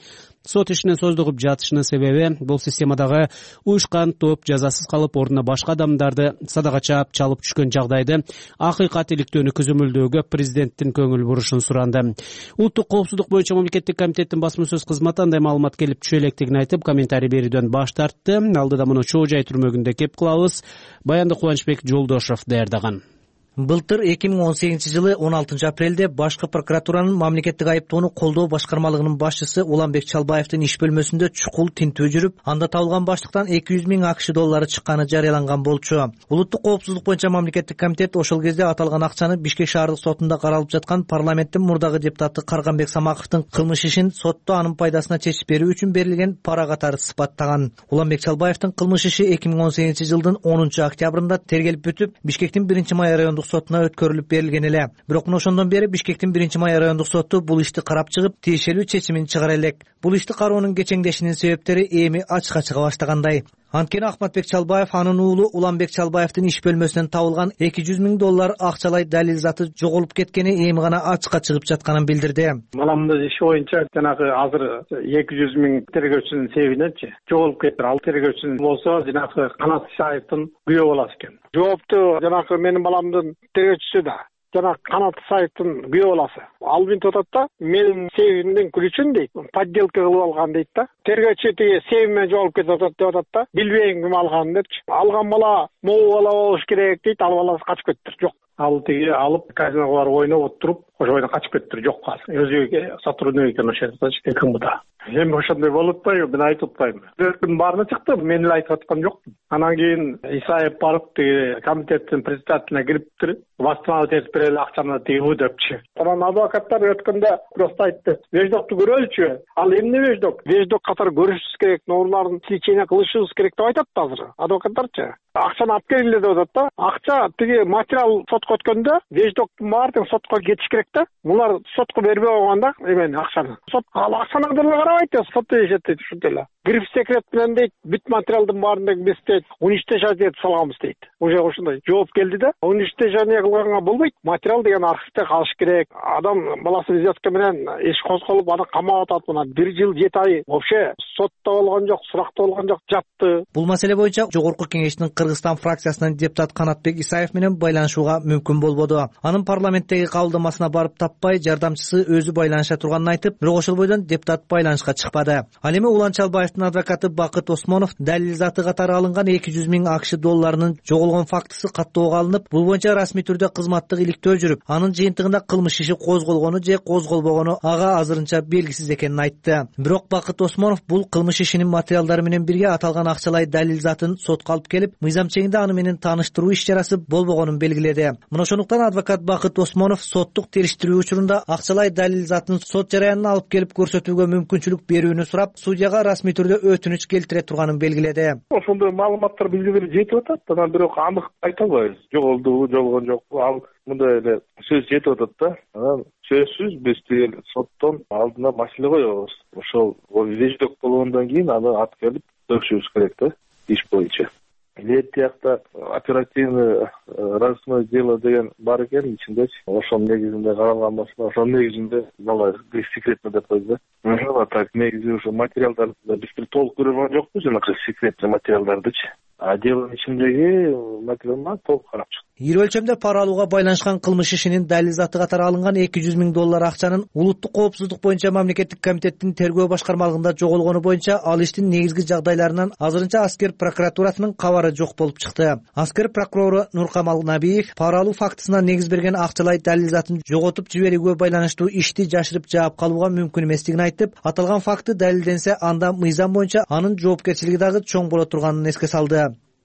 Сот ишинин создугуп жатышынын себеби бул системадагы уюшкан топ жазасыз калып ордуна башка адамдарды садака чаап чалып түшкөн жагдайды акыйкат иликтөөнү көзөмөлдөөгө президенттин көңүл бурушун суранды. Улуттук коопсуздук боюнча мамлекеттик комитеттин басма сөз кызматы андай маалымат келип түшө электигин айтып, комментарий берүүдөн баш тартты. Алдыда муну Чоо Жай түрмөгүндө кеп кылабыз. Баянды Кубанычбек Жолдошов даярдаган. Былтыр эки миң он сегизинчи жылы он алтынчы апрелде башкы прокуратуранын мамлекеттик айыптоону колдоо башкармалыгынын башчысы Уланбек Чалбаевдин иш бөлмөсүндө чукул тинтүү жүрүп, анда табылган баштыктан эки жүз миң акш доллары чыкканы жарыяланган болчу. Улуттук коопсуздук боюнча мамлекеттик комитет ошол кезде аталган акчаны Бишкек шаардык сотунда каралып жаткан парламенттин мурдагы депутаты Карганбек Самаковдун кылмыш ишин сотто анын пайдасына чечип берүү үчүн берилген пара катары сыпаттаган. Уланбек Чалбаевдин кылмыш иши эки миң он сегизинчи жылдын онунчу октябрында тергелип бүтүп, Бишкектин биринчи май райондук сотуна өткөрүлүп берилген эле. Бирок мына ошондон бери Бишкектин биринчи май райондук соту бул ишти карап чыгып, тиешелүү чечимин чыгара элек. Бул ишти кароонун кечеңдешинин себептери эми ачыкка чыга баштагандай. Анткени Ахматбек Чалбаев анын уулу Уланбек Чалбаевдин иш бөлмөсүнөн табылган эки жүз миң доллар акчалай далил заты жоголуп кеткени эми гана ачыкка чыгып жатканын билдирди. Маламдын иши боюнча жанагы азыр эки жүз миң тергөөчүнүн себебиненчи жоголуп кетти. Ал тергөөчүнүн болсо жанагы Канат Исаевдин күйөө болот экен. Жоопту жанагы менин баламдын тергөөчүсү да жана Канат Исаевдин күйөө болосу. Ал минтип атат да, менин себебимден күлүчүн дейт, подделка кылып алган дейт да. Тергөөчү тиги себебимен жоголуп кетип атат деп атат да. Билбейм ким алган депчи. Алган бала могу бала болуш керек дейт, ал бала качып кетти. Жок. Ал тиги алып казиного барып ойноп отуруп, ошо ойдон качып кетти. Жок азыр. Өзүгө сотрудник экен ошо жерде кымда. Эми ошондой болуп атпайбы, мен айтып атпайм. Бирөктүн баарына чыкты, мен эле айтып аткан жокмун. Анан кийин Исаев барып тиги комитеттин председателине кириптир, восстановить этип берели акчаны тиги депчи. Анан адвокаттар өткөндө просто айтты, веждокту көрөлүчү. Ал эмне веждок? Веждок катары көрүшүбүз керек, нормаларын тилчене кылышыбыз керек деп айтат азыр адвокаттарчы. Акчаны алып келгиле деп атат да. Акча тиги материал сотко өткөндө веждоктун баардыгы сотко кетиш керек да. Булар сотко бербей койгонда эмени акчаны. Сот ал акчаны деле карабайт, сот дешет дейт ушундай эле. Гриф секрет менен дейт, бүт материалдын баарын эмес дейт, уничтожать этип салганбыз дейт. Уже ошондой жооп келди да. Уничтожение кылганга болбойт. Материал деген архивде калыш керек. Адам баласы взятка менен иш козголуп, аны камап атат. Мына бир жыл жети ай вообще сотто болгон жок, суракта болгон жок, жатты. Бул маселе боюнча Жогорку Кеңештин Кыргызстан фракциясынын депутат Канатбек Исаев менен байланышууга мүмкүн болбоду. Анын парламенттеги кабылдамасына барып таппай, жардамчысы өзү байланыша турганын айтып, бирок ошол бойдон депутат байланышка чыкпады. Ал эми Улан Чалбаевдин адвокаты Бакыт Осмонов далил заты катары алынган эки жүз миң акш долларынын жоголгон фактысы каттоого алынып, бул боюнча расмий түрдө кызматтык иликтөө жүрүп, анын жыйынтыгында кылмыш иши козголгону же козголбогону ага азырынча белгисиз экенин айтты. Бирок Бакыт Осмонов бул кылмыш ишинин материалдары менен бирге аталган акчалай далил затын сотко алып келип, мыйзам чегинде аны менен тааныштыруу иш чарасы болбогонун белгиледи. Мына ошондуктан адвокат Бакыт Осмонов соттук териштирүү учурунда акчалай далил затын сот жараянына алып келип көрсөтүүгө мүмкүнчүлүк берүүнү сурап, судьяга расмий түрдө өтүнүч келтире турганын белгиледи. Ошондой маалыматтар бизге жетип атат, анан бирок анык айта албайбыз. Жоголдубу, жолгон жокпу, ал мындай эле сөз жетип атат да. Анан сөзсүз биз тиги соттон алдына маселе коебуз. Ошол веждок болгондон кийин аны алып келип төгүшүбүз керек да, иш боюнча. Лет тиякта оперативный розыскное дело деген бар экен ичиндечи. Ошонун негизинде каралган болсо, ошонун негизинде мына секретно деп койду да. Ошо так негизи ошо материалдарды биз бир толук көрүп алган жокпуз, жанагы секретный материалдардычы. А делонун ичиндеги материалды толук карап чыктык. Ири өлчөмдө пара алууга байланышкан кылмыш ишинин далил заты катары алынган эки жүз миң доллар акчанын улуттук коопсуздук боюнча мамлекеттик комитеттин тергөө башкармалыгында жоголгону боюнча ал иштин негизги жагдайларынан азырынча Аскер прокуратурасынын кабары жок болуп чыкты. Аскер прокурору Нуркамал Набиев пара алуу фактысына негиз берген акчалай далил затын жоготуп жиберүүгө байланыштуу ишти жашырып жаап калууга мүмкүн эместигин айтып, аталган факты далилденсе, анда мыйзам боюнча анын жоопкерчилиги дагы чоң боло турганын эске салды.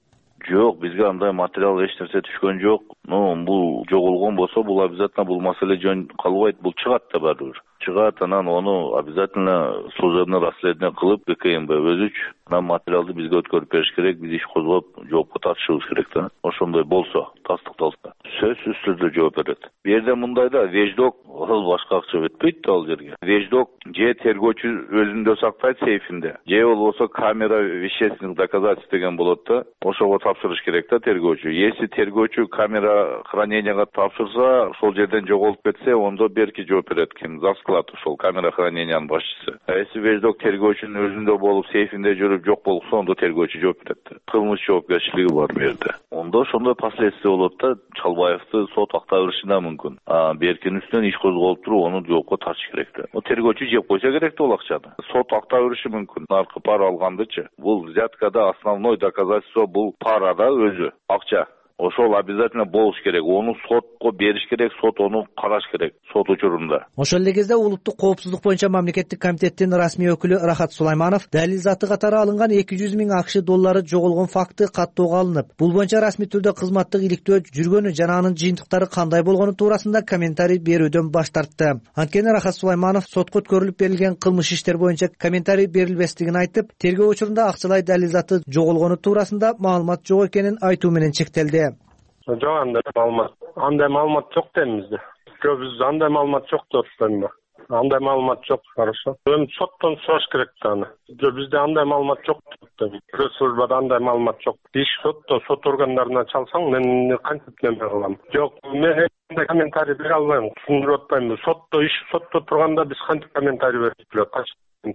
Жок, бизге андай материал эч нерсе түшкөн жок. Ну, бул жоголгон болсо, бул обязательно бул маселе жөн калбайт, бул чыгат да баары бир. Чыгат, анан ону обязательно служебный расследование кылып, ККМБ өзүч Анан материалды бизге өткөрүп бериш керек, биз иш козгоп жоопко тартышыбыз керек да. Ошондой болсо, тастыкталса, сөзсүз түрдө жооп берет. Бу жерде мындайда веждок ал башка акча өтпөйт да ал жерге. Веждок же тергөөчү өзүндө сактайт сейфинде, же болбосо камера вещественных доказательств деген болот да. Ошого тапшырыш керек да тергөөчү. Если тергөөчү камера храненияга тапшырса, ошол жерден жоголуп кетсе, ондо берки жооп берет ким? За склад ошол камера хранениянын башчысы. А если веждок тергөөчүнүн өзүндө болуп сейфинде жүрүп жок болсо, ондо тергөөчү жооп берет. Кылмыш жоопкерчилиги бар бу жерде. Ондо ошондой последствия болот да, Чалбаевди сот актай бериши да мүмкүн. А беркинин үстүнөн иш козголуп туруп, аны жоопко тартыш керек да. О тергөөчү жеп койсо керек да ол акчаны. Сот актай бериши мүмкүн. Наркы пара алгандычы. Бул взяткада основной доказательство бул парада өзү, акча. Ошол обязательно болуш керек. Ону сотко бериш керек, сот ону караш керек сот учурунда. Ошол эле кезде улуттук коопсуздук боюнча мамлекеттик комитеттин расмий өкүлү Рахат Сулайманов далил заты катары алынган эки жүз миң акш доллары жоголгон факты каттоого алынып, бул боюнча расмий түрдө кызматтык иликтөө жүргөнү жана анын жыйынтыктары кандай болгону туурасында комментарий берүүдөн баш тартты. Анткени Рахат Сулайманов сотко өткөрүлүп берилген кылмыш иштер боюнча комментарий берилбестигин айтып, тергөө учурунда акчалай далил заты жоголгону туурасында маалымат жок экенин айтуу менен чектелди. Жок, андай маалымат. Андай маалымат жок дейм бизде. Жок, биз андай маалымат жок деп атпаймынбы? Андай маалымат жок, хорошо. Эми соттон сураш керек да аны. Жок, бизде андай маалымат жок деп. Пресс службада андай маалымат жок. Иш сотто, сот органдарына чалсаң, мен кантип неме кылам? Жок, мен андай комментарий бере албайм, түшүндүрүп атпаймынбы. Сотто иш сотто турганда биз кантип комментарий берип жүрөт?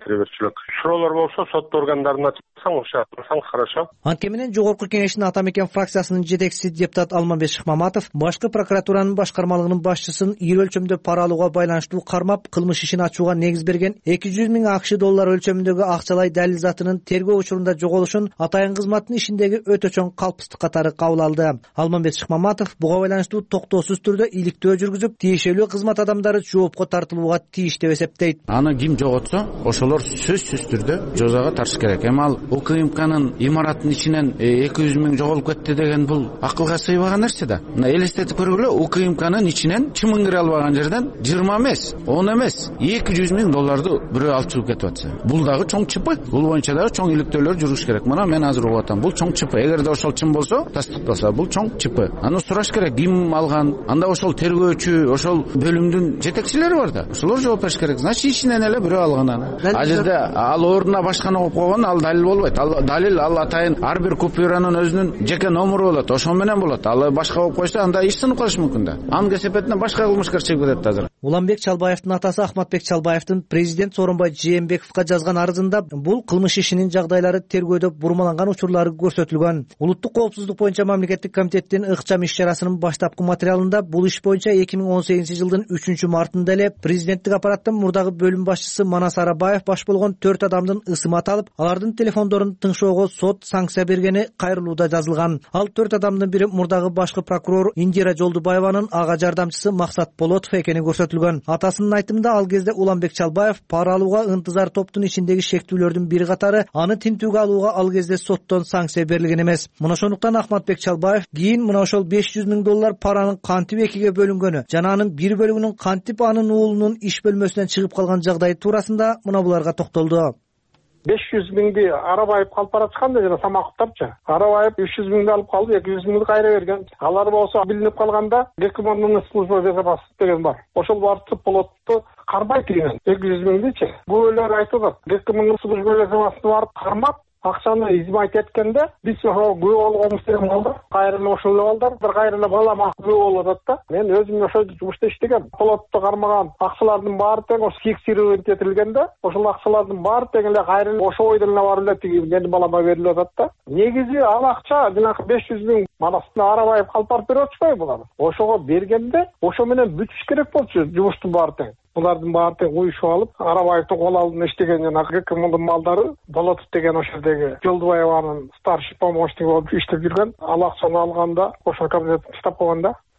Суроолор болсо сот органдарына чыксаң, ошо атсаң хорошо. Анткени менен жогорку кеңештин ата мекен фракциясынын жетекчиси депутат Алмамбет Шыкмаматов башкы прокуратуранын башкармалыгынын башчысын ири өлчөмдө пара алууга байланыштуу кармап, кылмыш ишин ачууга негиз берген эки жүз миң акш доллар өлчөмүндөгү акчалай далил затынын тергөө учурунда жоголушун атайын кызматтын ишиндеги өтө чоң калпстык катары кабыл алды. Алмамбет Шыкмаматов буга байланыштуу токтоосуз түрдө иликтөө жүргүзүп, тиешелүү кызмат адамдары жоопко тартылууга тийиш деп эсептейт. Аны ким жоготсо, ошолор сөзсүз түрдө жазага тартыш керек. Эми ал УКМКнын имараттын ичинен эки жүз миң жоголуп кетти деген бул акылга сыйбаган нерсе да. Мына элестетип көргүлө, УКМКнын ичинен чымын кире албаган жерден жыйырма эмес, он эмес, эки жүз миң долларды бирөө алып чыгып кетип атса, бул дагы чоң чыпы. Бул боюнча дагы чоң иликтөөлөр жүрүш керек. Мына мен азыр угуп атам, бул чоң чыпы. Эгерде ошол чын болсо, тастыкталса, бул чоң чыпы. Аны сураш керек, ким алган? Анда ошол тергөөчү, ошол бөлүмдүн жетекчилери бар да. Ошолор жооп бериш керек. Значит, ичинен эле бирөө алган аны. А жерде ал ордуна башканы коюп койгон, ал далил болбойт. Ал далил ал атайын ар бир купюранын өзүнүн жеке номеру болот. Ошол менен болот. Ал башка болуп койсо, анда иш сынып калышы мүмкүн да. Анын кесепетине башка кылмышкер чыгып кетет азыр. Уланбек Чалбаевдин атасы Ахматбек Чалбаевдин президент Сооронбай Жээнбековго жазган арызында бул кылмыш ишинин жагдайлары тергөөдө бурмаланган учурлары көрсөтүлгөн. Улуттук коопсуздук боюнча мамлекеттик комитеттин ыкчам иш-чарасынын баштапкы материалында бул иш боюнча эки миң он сегизинчи жылдын үчүнчү мартында эле президенттик аппараттын мурдагы бөлүм башчысы Манас Арабаев баш болгон төрт адамдын ысымы аталып, алардын телефондорун тыңшоого сот санкция бергени кайрылууда жазылган. Ал төрт адамдын бири мурдагы башкы прокурор Индира Жолдубаеванын ага жардамчысы Максат Болотов экени көрсөтүлгөн. Атасынын айтымында ал кезде Уланбек Чалбаев пара алууга ынтызар топтун ичиндеги шектүүлөрдүн бири катары аны тинтүүгө алууга ал кезде соттон санкция берилген эмес. Мына ошондуктан Ахматбек Чалбаев кийин мына ошол беш жүз миң доллар паранын кантип экиге бөлүнгөнү жана анын бир бөлүгүнүн кантип анын уулунун иш бөлмөсүнөн чыгып калган жагдай туурасында мына буларга токтолду. беш жүз миңди Арабаев алып бараткан да жана Самаковтарчы. Арабаев үч жүз миңди алып калды, эки жүз миңди кайра берген. Алар болсо билинип калганда ГКМнын служба безопасности деген бар. Ошол барып болотту кармайт деген эки жүз миңдичи. Күбөлөр айтып атат. ГКМнын служба безопасности барып кармап акчаны измайт эткенде биз ошо күбө болгонбуз деген болду. Кайрылып ошол балдар бир кайрылып балама күбө болуп атат да. Мен өзүм ошо жумушта иштегем. Полотто кармаган акчалардын баары тең ошо фиксировать этилгенде, ошол акчалардын баары тең эле кайрылып ошо ойдон эле барып эле тиги менин балама берилип атат да. Негизи ал акча жанагы беш жүз миң Манастын Арабаев алып барып берип атышпайбы булар? Ошого бергенде ошо менен бүтүш керек болчу жумуштун баары тең. Булардын баары тең уюшуп алып, Арабаевдин кол алдында иштеген жана ГКМдын малдары Болотов деген ошол жердеги Жолдубаеванын старший помощниги болуп иштеп жүргөн. Ал акчаны алганда ошол кабинеттин штаб койгонда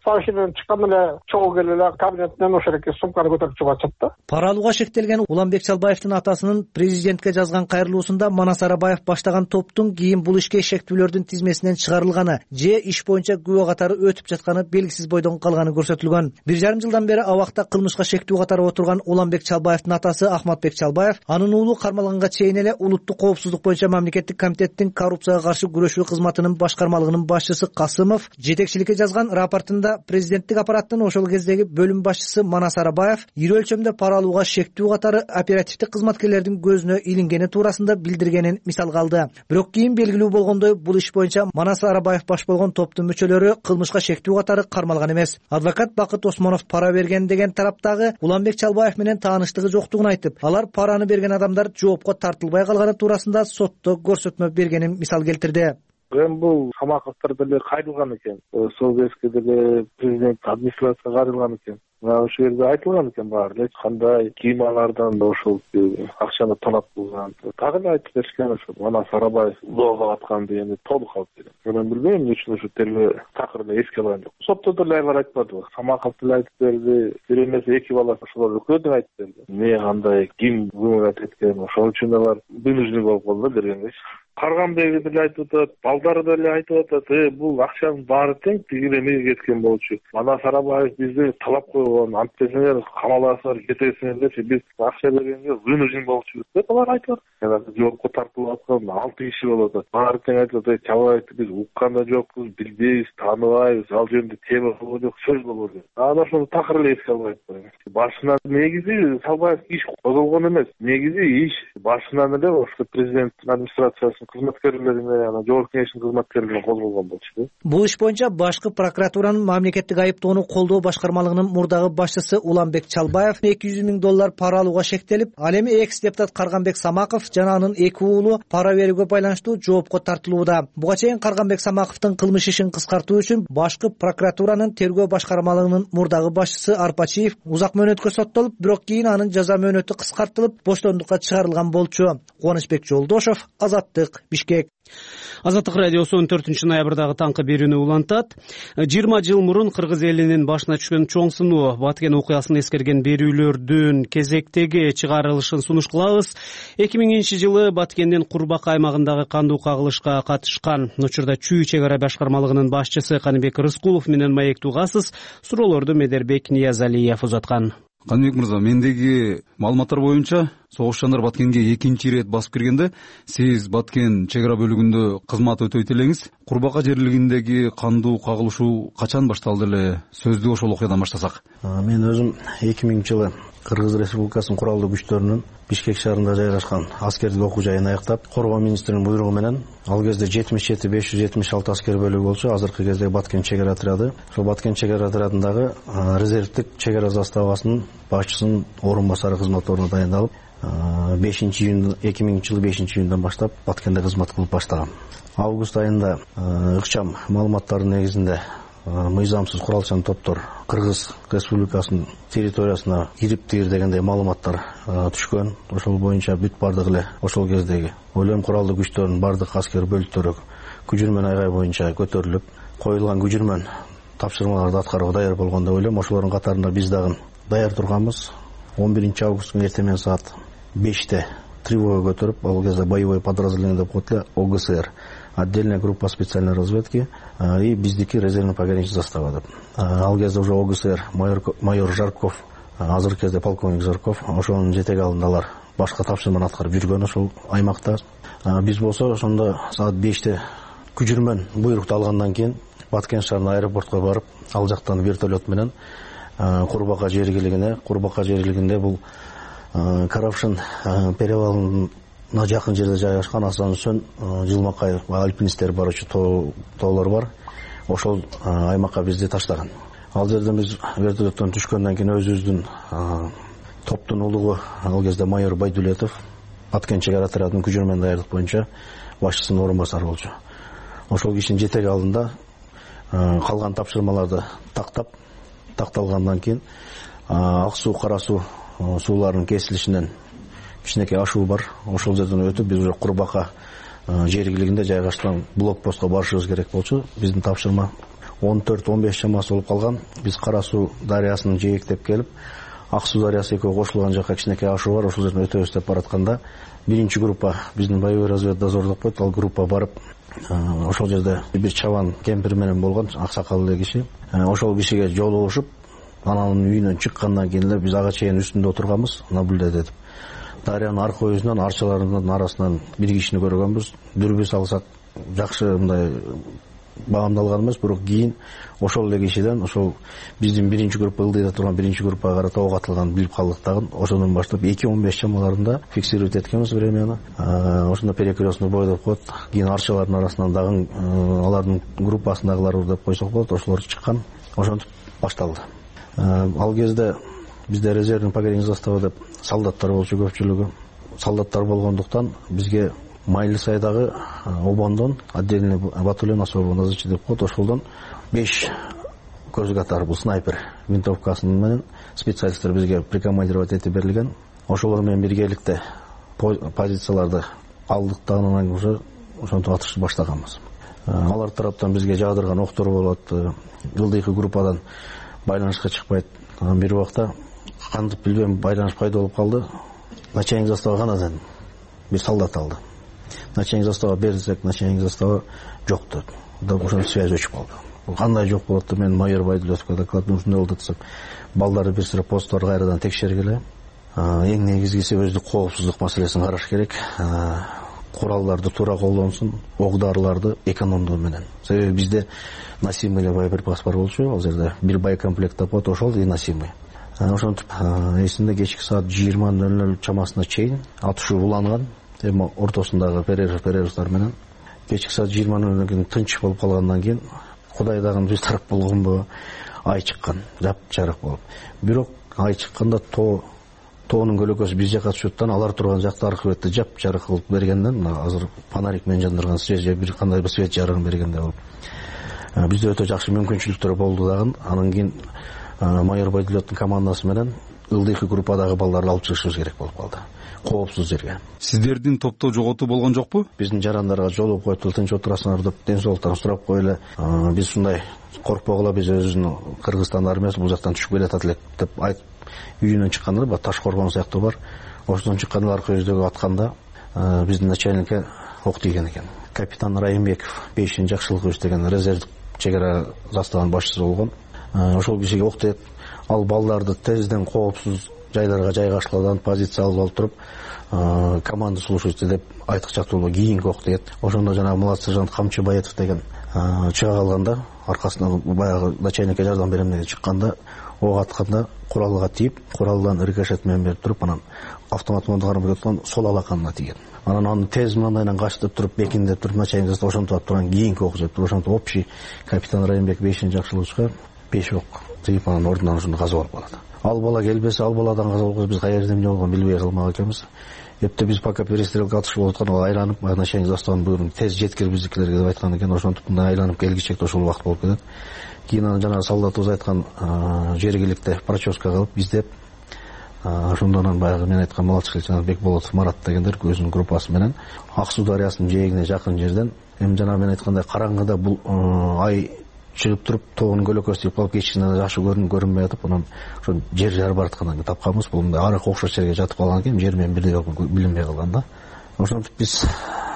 машинадан чыкканда эле чогуу келип эле кабинетинен ошол эки сумканы көтөрүп чыгып атышат да. Пара алууга шектелген Уланбек Чалбаевдин атасынын президентке жазган кайрылуусунда Манас Арабаев баштаган топтун кийин бул ишке шектүүлөрдүн тизмесинен чыгарылганы же иш боюнча күбө катары өтүп жатканы белгисиз бойдон калганы көрсөтүлгөн. Бир жарым жылдан бери абакта кылмышка шектүү катары отурган Уланбек Чалбаевдин атасы Ахматбек Чалбаев анын уулу кармалганга чейин эле улуттук коопсуздук боюнча мамлекеттик комитеттин коррупцияга каршы күрөшүү кызматынын башкармалыгынын башчысы Касымов жетекчиликке жазган рапортунда президенттик аппараттын ошол кездеги бөлүм башчысы Манас Арабаев ири өлчөмдө пара алууга шектүү катары оперативдик кызматкерлердин көзүнө илингени туурасында билдиргенин мисалга алды. Бирок кийин белгилүү болгондой бул иш боюнча Манас Арабаев баш болгон топтун мүчөлөрү кылмышка шектүү катары кармалган эмес. Адвокат Бакыт Осмонов пара берген деген тараптагы Уланбек Чалбаев менен тааныштыгы жоктугун айтып, алар параны берген адамдар жоопко тартылбай калганы туурасында сотто көрсөтмө бергенин мисал келтирди. Эми бул Самаковдор деле кайрылган экен. Сол кезге деле президент администрацияга кайрылган экен. Ошол жерде айтылган экен баары эле кандай кийималардан да ошол акчаны тонап булган. Так эле айтып беришкен ошо Манас Арабаев доого аткан дегенди толук алып берген. Мен билбейм эмне үчүн ошо тергөө такыр эле эске алган жок. Сотто деле аябай айтпады. Самаков деле айтып берди. Бир эмес эки баласы ошолор экөө деле айтып берди. Эмне кандай ким көмөк эткен ошол үчүн алар вынужден болуп калды бергенбиз. Карганбеги деле айтып атат, балдары деле айтып атат, э бул акчанын баары тең тигил эмеге кеткен болчу. Манас Арабаев бизди талап койгон, антесиңер камаласыңар, кетесиңер депчи, биз акча бергенге вынужден болчу деп алар айтып атат. Жоопко тартылып аткан алты киши болуп атат. Баары тең айтып атат, Чалбаевди биз уккан да жокпуз, билбейбиз, тааныбайбыз, ал жөнүндө тема болгон жок, сөз болбор деп. Анан ошону такыр эле эске албай атпайбы. Башынан негизи Чалбаев иш козголгон эмес. Негизи иш башынан эле ошо президент администрациясынын кызматкерлери менен анан жогорку кеңештин кызматкерлери менен козголгон болчу. Бул иш боюнча башкы прокуратуранын мамлекеттик айыптоону колдоо башкармалыгынын мурдагы башчысы Уланбек Чалбаев эки жүз миң доллар пара алууга шектелип, ал эми экс депутат Карганбек Самаков жана анын эки уулу пара берүүгө байланыштуу жоопко тартылууда. Буга чейин Карганбек Самаковдун кылмыш ишин кыскартуу үчүн башкы прокуратуранын тергөө башкармалыгынын мурдагы башчысы Арпачиев узак мөөнөткө соттолуп, бирок кийин анын жаза мөөнөтү кыскартылып, боштондукка чыгарылган болчу. Кубанычбек Жолдошов, Азаттык, Бишкек. Азаттык радиосу он төртүнчү ноябрдагы таңкы берүүнү улантат. жыйырма жыл мурун кыргыз элинин башына түшкөн чоң сыноо Баткен окуясын эскерген берүүлөрдүн кезектеги чыгарылышын сунуш кылабыз. эки миңинчи жылы Баткендин Курбак аймагындагы кандуу кагылышка катышкан учурда Чүй чек ара башкармалыгынын башчысы Каныбек Рыскулов менен маектугасыз суроолорду Медербек Ниязалиев узаткан. Каныбек мырза, мендеги маалыматтар боюнча согушчандар Баткенге экинчи ирет басып киргенде сиз Баткен чек ара бөлүгүндө кызмат өтөйт элеңиз. Курбака жерлигиндеги кандуу кагылышуу качан башталды эле? Сөздү ошол окуядан баштасак. Мен өзүм эки миңинчи жылы Кыргыз Республикасынын куралдуу күчтөрүнүн Бишкек шаарында жайгашкан аскердик окуу жайын аяктап, коргоо министринин буйругу менен ал кезде жетимиш жети беш жүз жетимиш алты аскер бөлүгү болчу. Азыркы кезде Баткен чек ара отряды. Ошол Баткен чек ара отрядындагы резервдик чек ара заставасынын башчысынын орун басары кызмат ордуна дайындалып, бешинчи июнь эки миңинчи жылы бешинчи июндан баштап Баткенде кызмат кылып баштагам. Август айында ыкчам маалыматтардын негизинде мыйзамсыз куралчан топтор Кыргыз Республикасынын территориясына кириптир дегендей маалыматтар түшкөн. Ошол боюнча бүт бардык эле ошол кездеги ойлойм куралдуу күчтөрдүн бардык аскер бөлүктөрү күжүрмөн айгай боюнча көтөрүлүп, коюлган күжүрмөн тапшырмаларды аткарууга даяр болгон деп ойлойм. Ошолордун катарында биз дагы даяр турганбыз. он биринчи августтун эртемен саат беште тревога көтөрүп, ал кезде боевой подразделение деп коет эле О Г С Р, отдельная группа специальной разведки и биздики резервный пограничный застава деп. Ал кезде уже О Г С Р майор, майор Жарков, азыркы кезде полковник Жарков, ошонун жетеги алдында алар башка тапшырманы аткарып жүргөн ошол аймакта. Биз болсо ошондо саат беште күжүрмөн буйрукту алгандан кийин Баткен шаарына аэропортко барып, ал жактан вертолет менен Курбака жергилигине, Курбака жерлигинде бул Каравшин перевалына жакын жерде жайгашкан Асан Үсөн, Жылмакай альпинисттер барчу тоолор бар. Ошол аймакка бизди таштаган. Ал жерден биз вертолеттон түшкөндөн кийин өзүбүздүн топтун улугу, ал кезде майор Байдулетов, Баткен чек ара отрядынын күжүрмөн даярдык боюнча башчысынын орун басары болчу. Ошол кишинин жетеги алдында калган тапшырмаларды тактап, такталгандан кийин ак суу, кара суу сууларынын кесилишинен кичинекей ашуу бар. Ошол жерден өтүп биз уже Курбака жергилигинде жайгашкан блокпостко барышыбыз керек болчу. Биздин тапшырма он төрт он беш чамасы болуп калган. Биз Кара Суу дарыясынан жээктеп келип, Ак Суу дарыясы экөө кошулган жакка кичинекей ашуу бар, ошол жерден өтөбүз деп баратканда биринчи группа биздин боевой разведдозор деп коет, ал группа барып ошол жерде бир чабан кемпир менен болгон, аксакал эле киши. Ошол кишиге жолугушуп, анын үйүнөн чыккандан кийин эле биз ага чейин үстүндө отурганбыз, наблюдать этип. Дарыянын арка өзүнөн арчаларынын арасынан бир кишини көргөнбүз. Дүрбү салсак жакшы мындай баамдалган эмес, бирок кийин ошол эле кишиден ошол биздин биринчи группа ылдыйда турган биринчи группага карата ок атылганын билип калдык дагы. Ошондон баштап эки он беш чамаларында фиксировать эткенбиз времяны. Ошондо перекрестный бой деп коет. Кийин арчалардын арасынан дагы алардын группасындагылар деп койсок болот, ошолор чыккан. Ошентип башталды. Ал кезде бизде резервный пограничный застава деп солдаттар болчу, көпчүлүгү солдаттар болгондуктан бизге Майли сайдагы обондон отдельный батальон особо назначен деп коет. Ошолдон беш көз катар бул снайпер винтовкасы менен специалисттер бизге прикомандировать этип берилген. Ошолор менен биргеликте позицияларды алдык да анан уже ошентип атышты баштаганбыз. Алар тараптан бизге жаадырган октор болот. Ылдыйкы группадан байланышка чыкпайт. Бир убакта кантип билбейм, байланыш пайда болуп калды. Начальник застава канадан бир солдат алды. Начальник застава берсек, начальник застава жок деп. Да ошол связь өчүп калды. Кандай жок болот деп мен майор Байдулетовго доклад ушундай болду десек, балдарды бир сыра посттор кайрадан текшергиле. Эң негизгиси өздүк коопсуздук маселесин караш керек. Куралдарды туура колдонсун, ок-дарыларды экономдоо менен. Себеби бизде носимый эле боеприпас бар болчу, ал жерде бир боекомплект деп коет, ошол и носимый. Ошентип эсимде кечки саат жыйырма ноль ноль чамасына чейин атышуу уланган. Эми ортосундагы перерыв перерывдар менен кечки саат жыйырма ноль нөлдөн кийин тынч болуп калгандан кийин Кудай дагы биз тарап болгонбу, ай чыккан, жап-жарык болуп. Бирок ай чыкканда тоо тоонун көлөкөсү биз жакка түшөттөн, алар турган жакта аркы бетте жап-жарык кылып бергенден, азыр фонарик менен жандырган свет же бир кандай бир свет жарыгын бергендей болуп. Бизде өтө жакшы мүмкүнчүлүктөр болду дагы. Анан кийин майор Байдулеттин командасы менен ылдыйкы группадагы балдарды алып чыгышыбыз керек болуп калды. Коопсуз жерге. Сиздердин топто жоготуу болгон жокпу? Биздин жарандарга жолугуп коюпту, тынч отурасыңар деп ден соолуктарын сурап коеле. Биз ушундай коркпогула, биз өзүбүздүн Кыргызстан армиясы бул жактан түшүп келатат элек деп айтып үйүнөн чыкканда бир таш коргон сыяктуу бар. Ошондон чыкканда арка өздөгү атканда биздин начальникке ок тийген экен. Капитан Райымбеков бешинчи Жакшылыкович деген резервдик чек ара заставанын башчысы болгон. Ошол кишиге ок тиет. Ал балдарды тезден коопсуз жайларга жайгаштыруудан позиция алып алып туруп, команда слушайте деп айтыкчактуу кийинки ок тиет. Ошондо жана младший сержант Камчы Баетов деген чыга калганда, аркасынан баягы начальникке жардам берем деп чыкканда, ок атканда куралга тийип, куралдан рикошет менен берип туруп, анан автомат менен карап жаткан сол алаканына тийген. Анан аны тез мындайдан качтып туруп, бекиндеп туруп, начальник ошентип турган кийинки ок жеп туруп, ошентип общий капитан Райымбек бешинчи Жакшылыковичка беш ок тийип, анан ордунан ошондо каза болуп калат. Ал бала келбесе, ал баладан каза болбосо биз кайерде эмне болгонун билбей калмак экенбиз. Эпте биз пока перестрелка атышып болуп атканда айланып, начальник заставанын буйругун тез жеткир биздикилерге деп айткан экен. Ошентип мындай айланып келгичекте ошол убакыт болуп кетет. Кийин анан жанагы солдатыбыз айткан жергиликте проческа кылып биздеп, ошондон баягы мен айткан младший лейтенант Бекболотов Марат дегендер өзүнүн группасы менен Ак Суу дарыясынын жээгине жакын жерден, эми жана мен айткандай караңгыда бул ай чыгып туруп, тоонун көлөкөсү тийип калып, кечинен жакшы көрүнүп көрүнбөй атып, анан ошо жер жар бараткандан кийин тапканбыз. Бул мындай арык окшош жерге жатып калган экен, жер менен бирдей билинбей калган да. Ошентип биз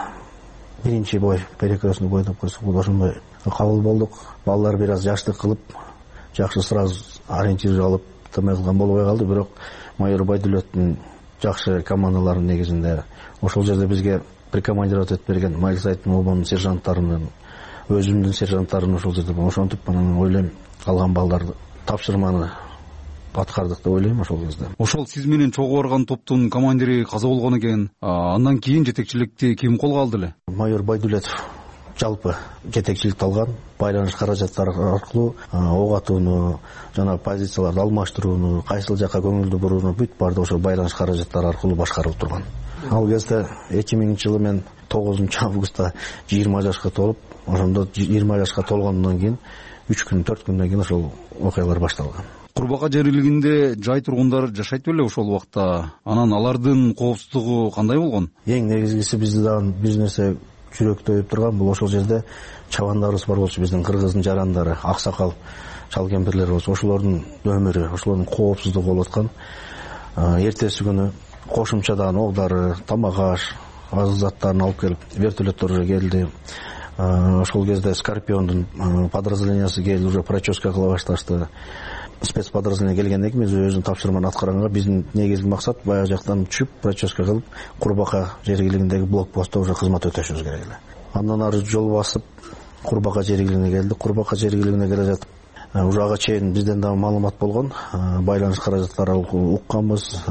биринчи бой, перекрестный бой деп койсок, бул ошондой кабыл болдук. Балдар бир аз жаштык кылып, жакшы сразу ориентир алып тымай кылган болбой калды, бирок майор Байдулеттин жакшы командаларынын негизинде ошол жерде бизге прикомандировать этип берген Майлисайдын обонун сержанттарынын, өзүмдүн сержанттарым ошол жерде бар. Ошентип анан ойлойм, калган балдарды тапшырманы аткардык деп ойлойм ошол кезде. Ошол сиз менен чогуу барган топтун командири каза болгон экен. Андан кийин жетекчиликти ким колго алды эле? Майор Байдулетов жалпы жетекчиликти алган. Байланыш каражаттары аркылуу ок атууну, жана позицияларды алмаштырууну, кайсыл жакка көңүлдү бурууну бүт барды ошол байланыш каражаттары аркылуу башкарылып турган. Ал кезде эки миңинчи жылы мен тогузунчу августта жыйырма жашка толуп, ошондо жыйырма жашка толгондон кийин үч күн төрт күндөн кийин ошол окуялар башталган. Курбака жерлигинде жай тургундар жашайт беле ошол убакта? Анан алардын коопсуздугу кандай болгон? Эң негизгиси бизде дагы бир нерсе жүрөктөйүп турган бул ошол жерде чабандарыбыз бар болчу, биздин кыргыздын жарандары, аксакал чал кемпирлер болчу. Ошолордун өмүрү, ошолордун коопсуздугу болуп аткан. Эртеси күнү кошумчадан оодары, тамак аш, азык заттарын алып келип, вертолеттор уже келди. Ошол кезде Скорпиондун подразделениясы келип уже проческа кыла башташты. Спецподразделение келгенден кийин биз өзүнүн тапшырманы аткарганга биздин негизги максат баягы жактан түшүп проческа кылып Курбака жергилигиндеги блокпостто уже кызмат өтөшүбүз керек эле. Андан ары жол басып Курбака жергилигине келдик. Курбака жергилигине келе жатып уже ага чейин бизден дагы маалымат болгон, байланыш каражаттары укканбыз.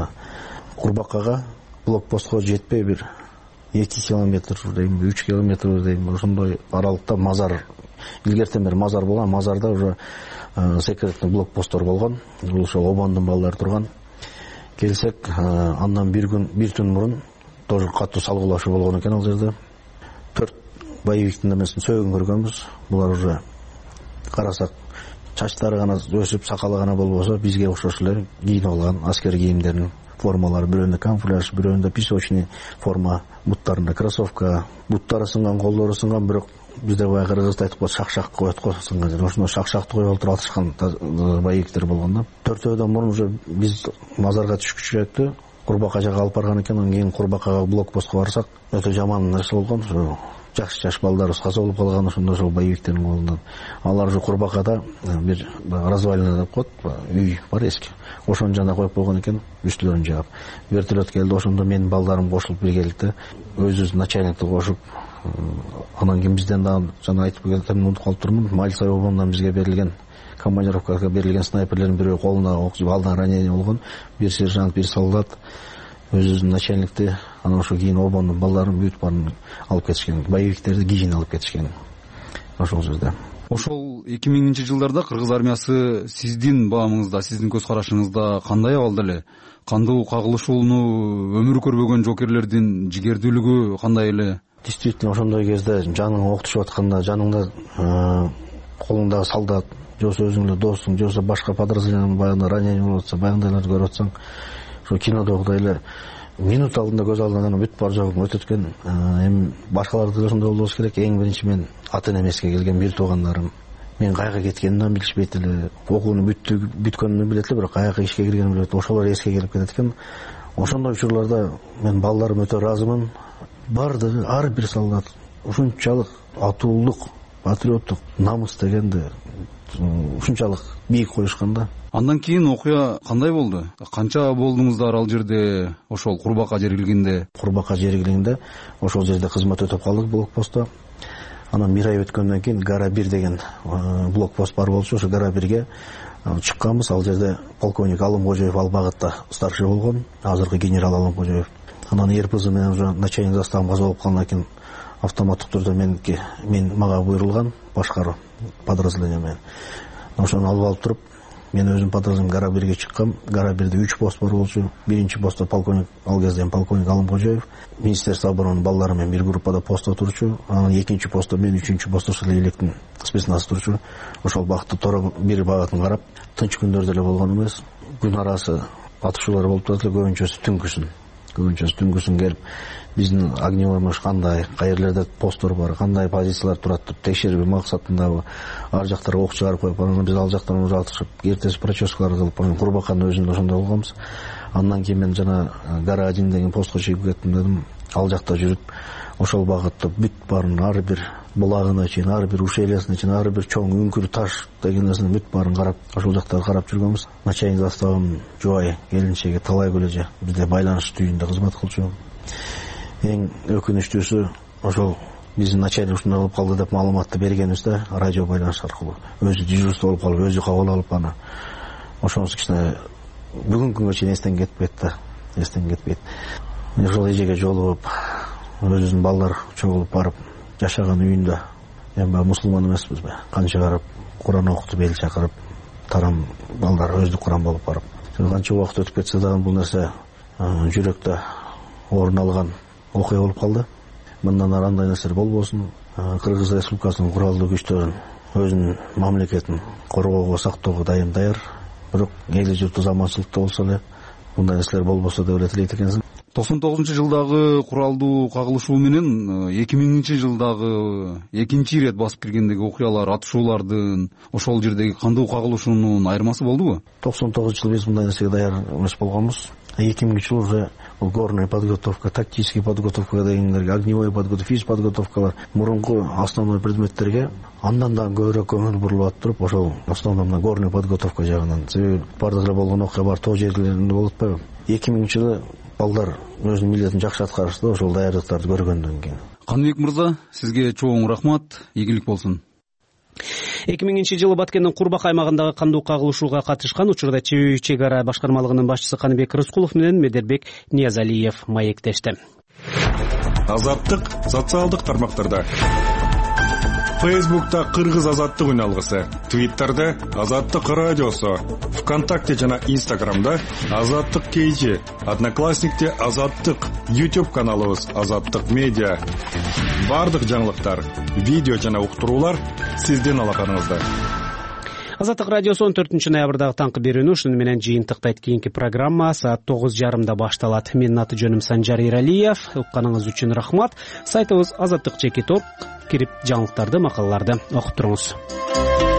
Курбакага блокпостко жетпей бир эки километр дейм, үч километр дейм, ошондой аралыкта мазар, илгертен бери мазар болгон, мазарда уже секретный блокпосттор болгон. Бул ошол обондун балдары турган. Келсек, андан бир күн, бир түн мурун тоже катуу салгылашуу болгон экен ал жерде. Төрт боевиктин немесин сөөгүн көргөнбүз. Булар уже карасак чачтары гана өсүп, сакалы гана болбосо, бизге окшош эле кийинип алган аскер кийимдерин формалары, бирөөндө камуфляж, бирөөндө песочный форма, буттарында кроссовка, буттары сынган, колдору сынган, бирок бизде баягы кыргызда айтып коет, шак-шак коет го сынган жер. Ошондой шак-шакты коюп отуруп атышкан боевиктер болгон да. Төртөөдөн мурун уже биз мазарга түшкүчү өттү. Курбака жака алып барган экен. Андан кийин Курбакага блокпостко барсак, өтө жаман нерсе болгон. Жаш-жаш балдарыбыз каза болуп калган ошондой ошол боевиктердин колунан. Алар уже Курбакада бир развалина деп коет, үй бар эски. Ошонун жанына коюп койгон экен, үстүлөрүн жаап. Вертолет келди, ошондо менин балдарым кошулуп бир келди. Өзүбүз начальникти кошуп, анан кийин бизден дагы жана айтып кетем, унутуп калып турмун. Мальцев обондон бизге берилген, командировкага берилген снайперлердин бирөө колуна ок жеп алдан ранение болгон. Бир сержант, бир солдат, өзүбүздүн начальникти, анан ошо кийин обондун балдарын бүт баарын алып кетишкен, боевиктерди кийин алып кетишкен ошол жерде. Ошол эки миңинчи жылдарда кыргыз армиясы сиздин баамыңызда, сиздин көз карашыңызда кандай абалда эле? Кандуу кагылышууну өмүрү көрбөгөн жокерлердин жигердүүлүгү кандай эле? Действительно ошондой кезде жаның октушуп атканда, жаныңда колуңдагы солдат, жосо өзүң эле досуң, жосо башка подразделениянын баягы ранение болуп атса, баягындайларды көрүп атсаң, ошо кинодогудай эле минут алдында көз алдынан бүт бар жогун өтүп өткөн. Эми башкаларды да ошондой болбош керек. Эң биринчи мен ата энемеске келген бир туугандарым. Мен кайга кеткенимди билишпейт эле. Окууну бүттү, бүткөнүн билет эле, бирок каяка ишке киргенин билбейт. Ошолор эске келип кетет экен. Ошондой учурларда мен балдарым өтө ыраазымын. Бардыгы ар бир солдат ушунчалык атуулук, патриоттук, намыс дегенди ушунчалык бийик коюшканда. Андан кийин окуя кандай болду? Канча болдуңуздар ал жерде, ошол Курбака жергилигинде? Курбака жергилигинде ошол жерде кызмат өтүп калдык блокпостто. Анан бир ай өткөндөн кийин Гара бир деген блокпост бар болчу. Ошо Гара бирге чыкканбыз. Ал жерде полковник Алымкожоев ал багытта старший болгон, азыркы генерал Алымкожоев. Анан РПЗ менен уже начальник заставым каза болуп калгандан кийин автоматтык түрдө меники мен мага буйрулган башкаруу подразделение менен. Ошону алып алып туруп, мен өзүм подразделением Гара бирге чыккам. Гара бирде үч пост бар болчу. Биринчи постто полковник, ал кезде полковник Алымкожоев, Министерство обороны балдары менен бир группада постто турчу. Анан экинчи постто мен, үчүнчү постто ошол электин спецназ турчу. Ошол багытты тора бир багытын карап, тынч күндөрдө эле болгон эмес. Күн арасы атышуулар болуп турат эле, көбүнчөсү түнкүсүн. Көбүнчөсү түнкүсүн келип, биздин огневой мыш кандай, кайерлерде посттор бар, кандай позициялар турат деп текшерүү максатында ар жактарга ок чыгарып коюп, анан биз ал жактан уже атышып, эртеси проческалар кылып, Курбаканын өзүндө ошондой болгонбуз. Андан кийин мен жана Гара один деген постко чыгып кеттим дедим. Ал жакта жүрүп, ошол багытта бүт баарын ар бир булагына чейин, ар бир ушелиясына чейин, ар бир чоң үңкүр таш деген нерсени бүт баарын карап, ошол жактарды карап жүргөнбүз. Начальник заставым Жубай келинчеги Талай Көлөжө бизде байланыш түйүндө кызмат кылчу. Эң өкүнүчтүүсү ошол биздин начальник ушундай болуп калды деп маалыматты бергенибизде радио байланыш аркылуу өзү дежурство болуп калып, өзү кабыл алып аны. Ошонусу кичине бүгүнкү күнгө чейин эстен кетпейт да, эстен кетпейт. Ошол эжеге жолугуп, өзүбүздүн балдар чогулуп барып жашаган үйүндө, эми баягы мусулман эмеспизби, канча барып Куран окутуп, эл чакырып, тарам балдар өздүк Куран болуп барып. Канча убакыт өтүп кетсе дагы бул нерсе жүрөктө орун алган окуя болуп калды. Мындан ары андай нерсе болбосун. Кыргыз Республикасынын куралдуу күчтөрүн өзүнүн мамлекетин коргоого, сактоого дайым даяр. Бирок эли журту заманчылыкта болсо эле мындай нерселер болбосо деп эле тилейт экенсиң. токсон тогузунчу жылдагы куралдуу кагылышуу менен эки миңинчи жылдагы экинчи ирет басып киргендеги окуялар, атышуулардын, ошол жердеги кандуу кагылышуунун айырмасы болдубу? токсон тогузунчу жылы биз мындай нерсеге даяр эмес болгонбуз. эки миңинчи жылы уже бул горная подготовка, тактический подготовка дегендерге, огневой подготовка, физподготовкалар мурунку основной предметтерге андан да көбүрөөк көңүл бурулуп атып, ошол основной мына горная подготовка жагынан. Себеби бардык эле болгон окуя бар тоо жерлеринде болуп атпайбы? эки миңинчи жылы балдар өзүнүн милдетин жакшы аткарышты, ошол даярдыктарды көргөндөн кийин. Каныбек мырза, сизге чоң рахмат, ийгилик болсун. эки миңинчи жылы Баткендин Курбак аймагындагы кандуу кагылышууга катышкан учурда чүй чек ара башкармалыгынын башчысы Каныбек Рыскулов менен Медербек Ниязалиев маектешти. Азаттык социалдык тармактарда. Фейсбукта Кыргыз азаттык үн алгысы, Твиттерде Азаттык радиосу, ВКонтакте жана Инстаграмда Азаттык кейжи, Одноклассникте Азаттык, YouTube каналыбыз Азаттык медиа. Бардык жаңылыктар, видео жана уктуруулар сиздин алаканыңызда. Азаттык радиосу он төртүнчү ноябрдагы таңкы берүүнү ушуну менен жыйынтыктайт. Кийинки программа саат тогуз жарымда башталат. Менин аты жөнүм Санжар Иралиев. Укканыңыз үчүн рахмат. Сайтыбыз азаттык чекит точка орг. Кирип жаңылыктарды, макалаларды окуп туруңуз.